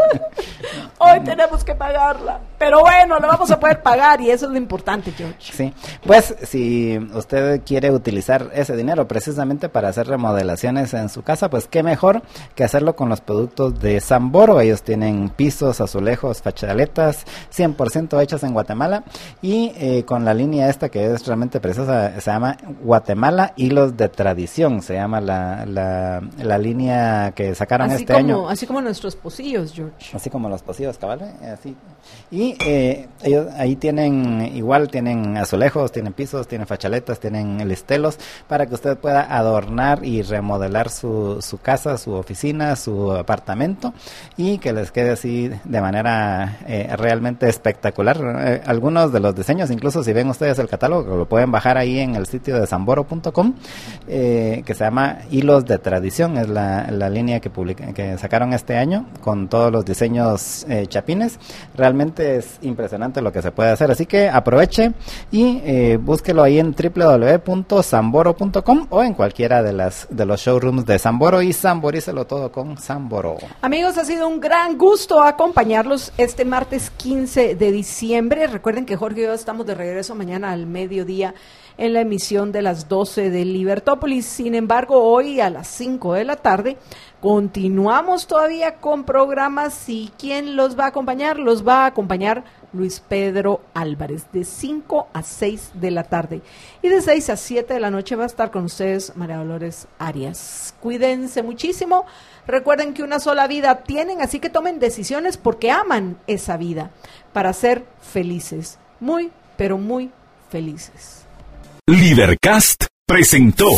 Speaker 3: hoy tenemos que pagarla. Pero bueno, lo vamos a poder pagar y eso es lo importante, George.
Speaker 2: Sí, pues si usted quiere utilizar ese dinero precisamente para hacer remodelaciones en su casa, pues qué mejor que hacerlo con los productos de Samboro. Ellos tienen pisos, azulejos, fachaletas, cien por ciento hechas en Guatemala, y eh, con la línea esta que es realmente preciosa, se llama Guatemala Hilos de Tradición, se llama la, la, la línea que sacaron
Speaker 3: Así
Speaker 2: este
Speaker 3: como,
Speaker 2: año.
Speaker 3: así como nuestros pocillos, George.
Speaker 2: Así como los pocillos, cabal, ¿eh? Así. Y eh, ellos ahí tienen, igual tienen azulejos, tienen pisos, tienen fachaletas, tienen listelos, para que usted pueda adornar y remodelar su, su casa, su oficina, su apartamento, y que les quede así de manera eh, realmente espectacular. Eh, algunos de los diseños, incluso si ven ustedes el catálogo, lo pueden bajar ahí en el sitio de samboro punto com, eh, que se llama Hilos de Tradición, es la, la línea que, publica, que sacaron este año, con todos los diseños eh, chapines. Realmente es impresionante lo que se puede hacer, así que aproveche y eh, búsquelo ahí en doble u doble u doble u punto samboro punto com o en cualquiera de las de los showrooms de Samboro, y samborícelo todo con Samboro.
Speaker 3: Amigos, ha sido un gran gusto acompañarlos este martes quince de diciembre. Recuerden que Jorge y yo estamos de regreso mañana al mediodía en la emisión de las doce de Libertópolis. Sin embargo, hoy a las cinco de la tarde continuamos todavía con programas, y ¿quién los va a acompañar? Los va a acompañar Luis Pedro Álvarez, de cinco a seis de la tarde. Y de seis a siete de la noche va a estar con ustedes María Dolores Arias. Cuídense muchísimo. Recuerden que una sola vida tienen, así que tomen decisiones porque aman esa vida para ser felices. Muy, pero muy felices.
Speaker 1: Libercast presentó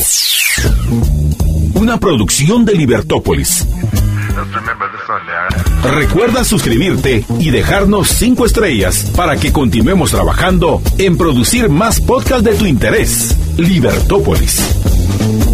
Speaker 1: una producción de Libertópolis. Recuerda suscribirte y dejarnos cinco estrellas para que continuemos trabajando en producir más podcasts de tu interés. Libertópolis.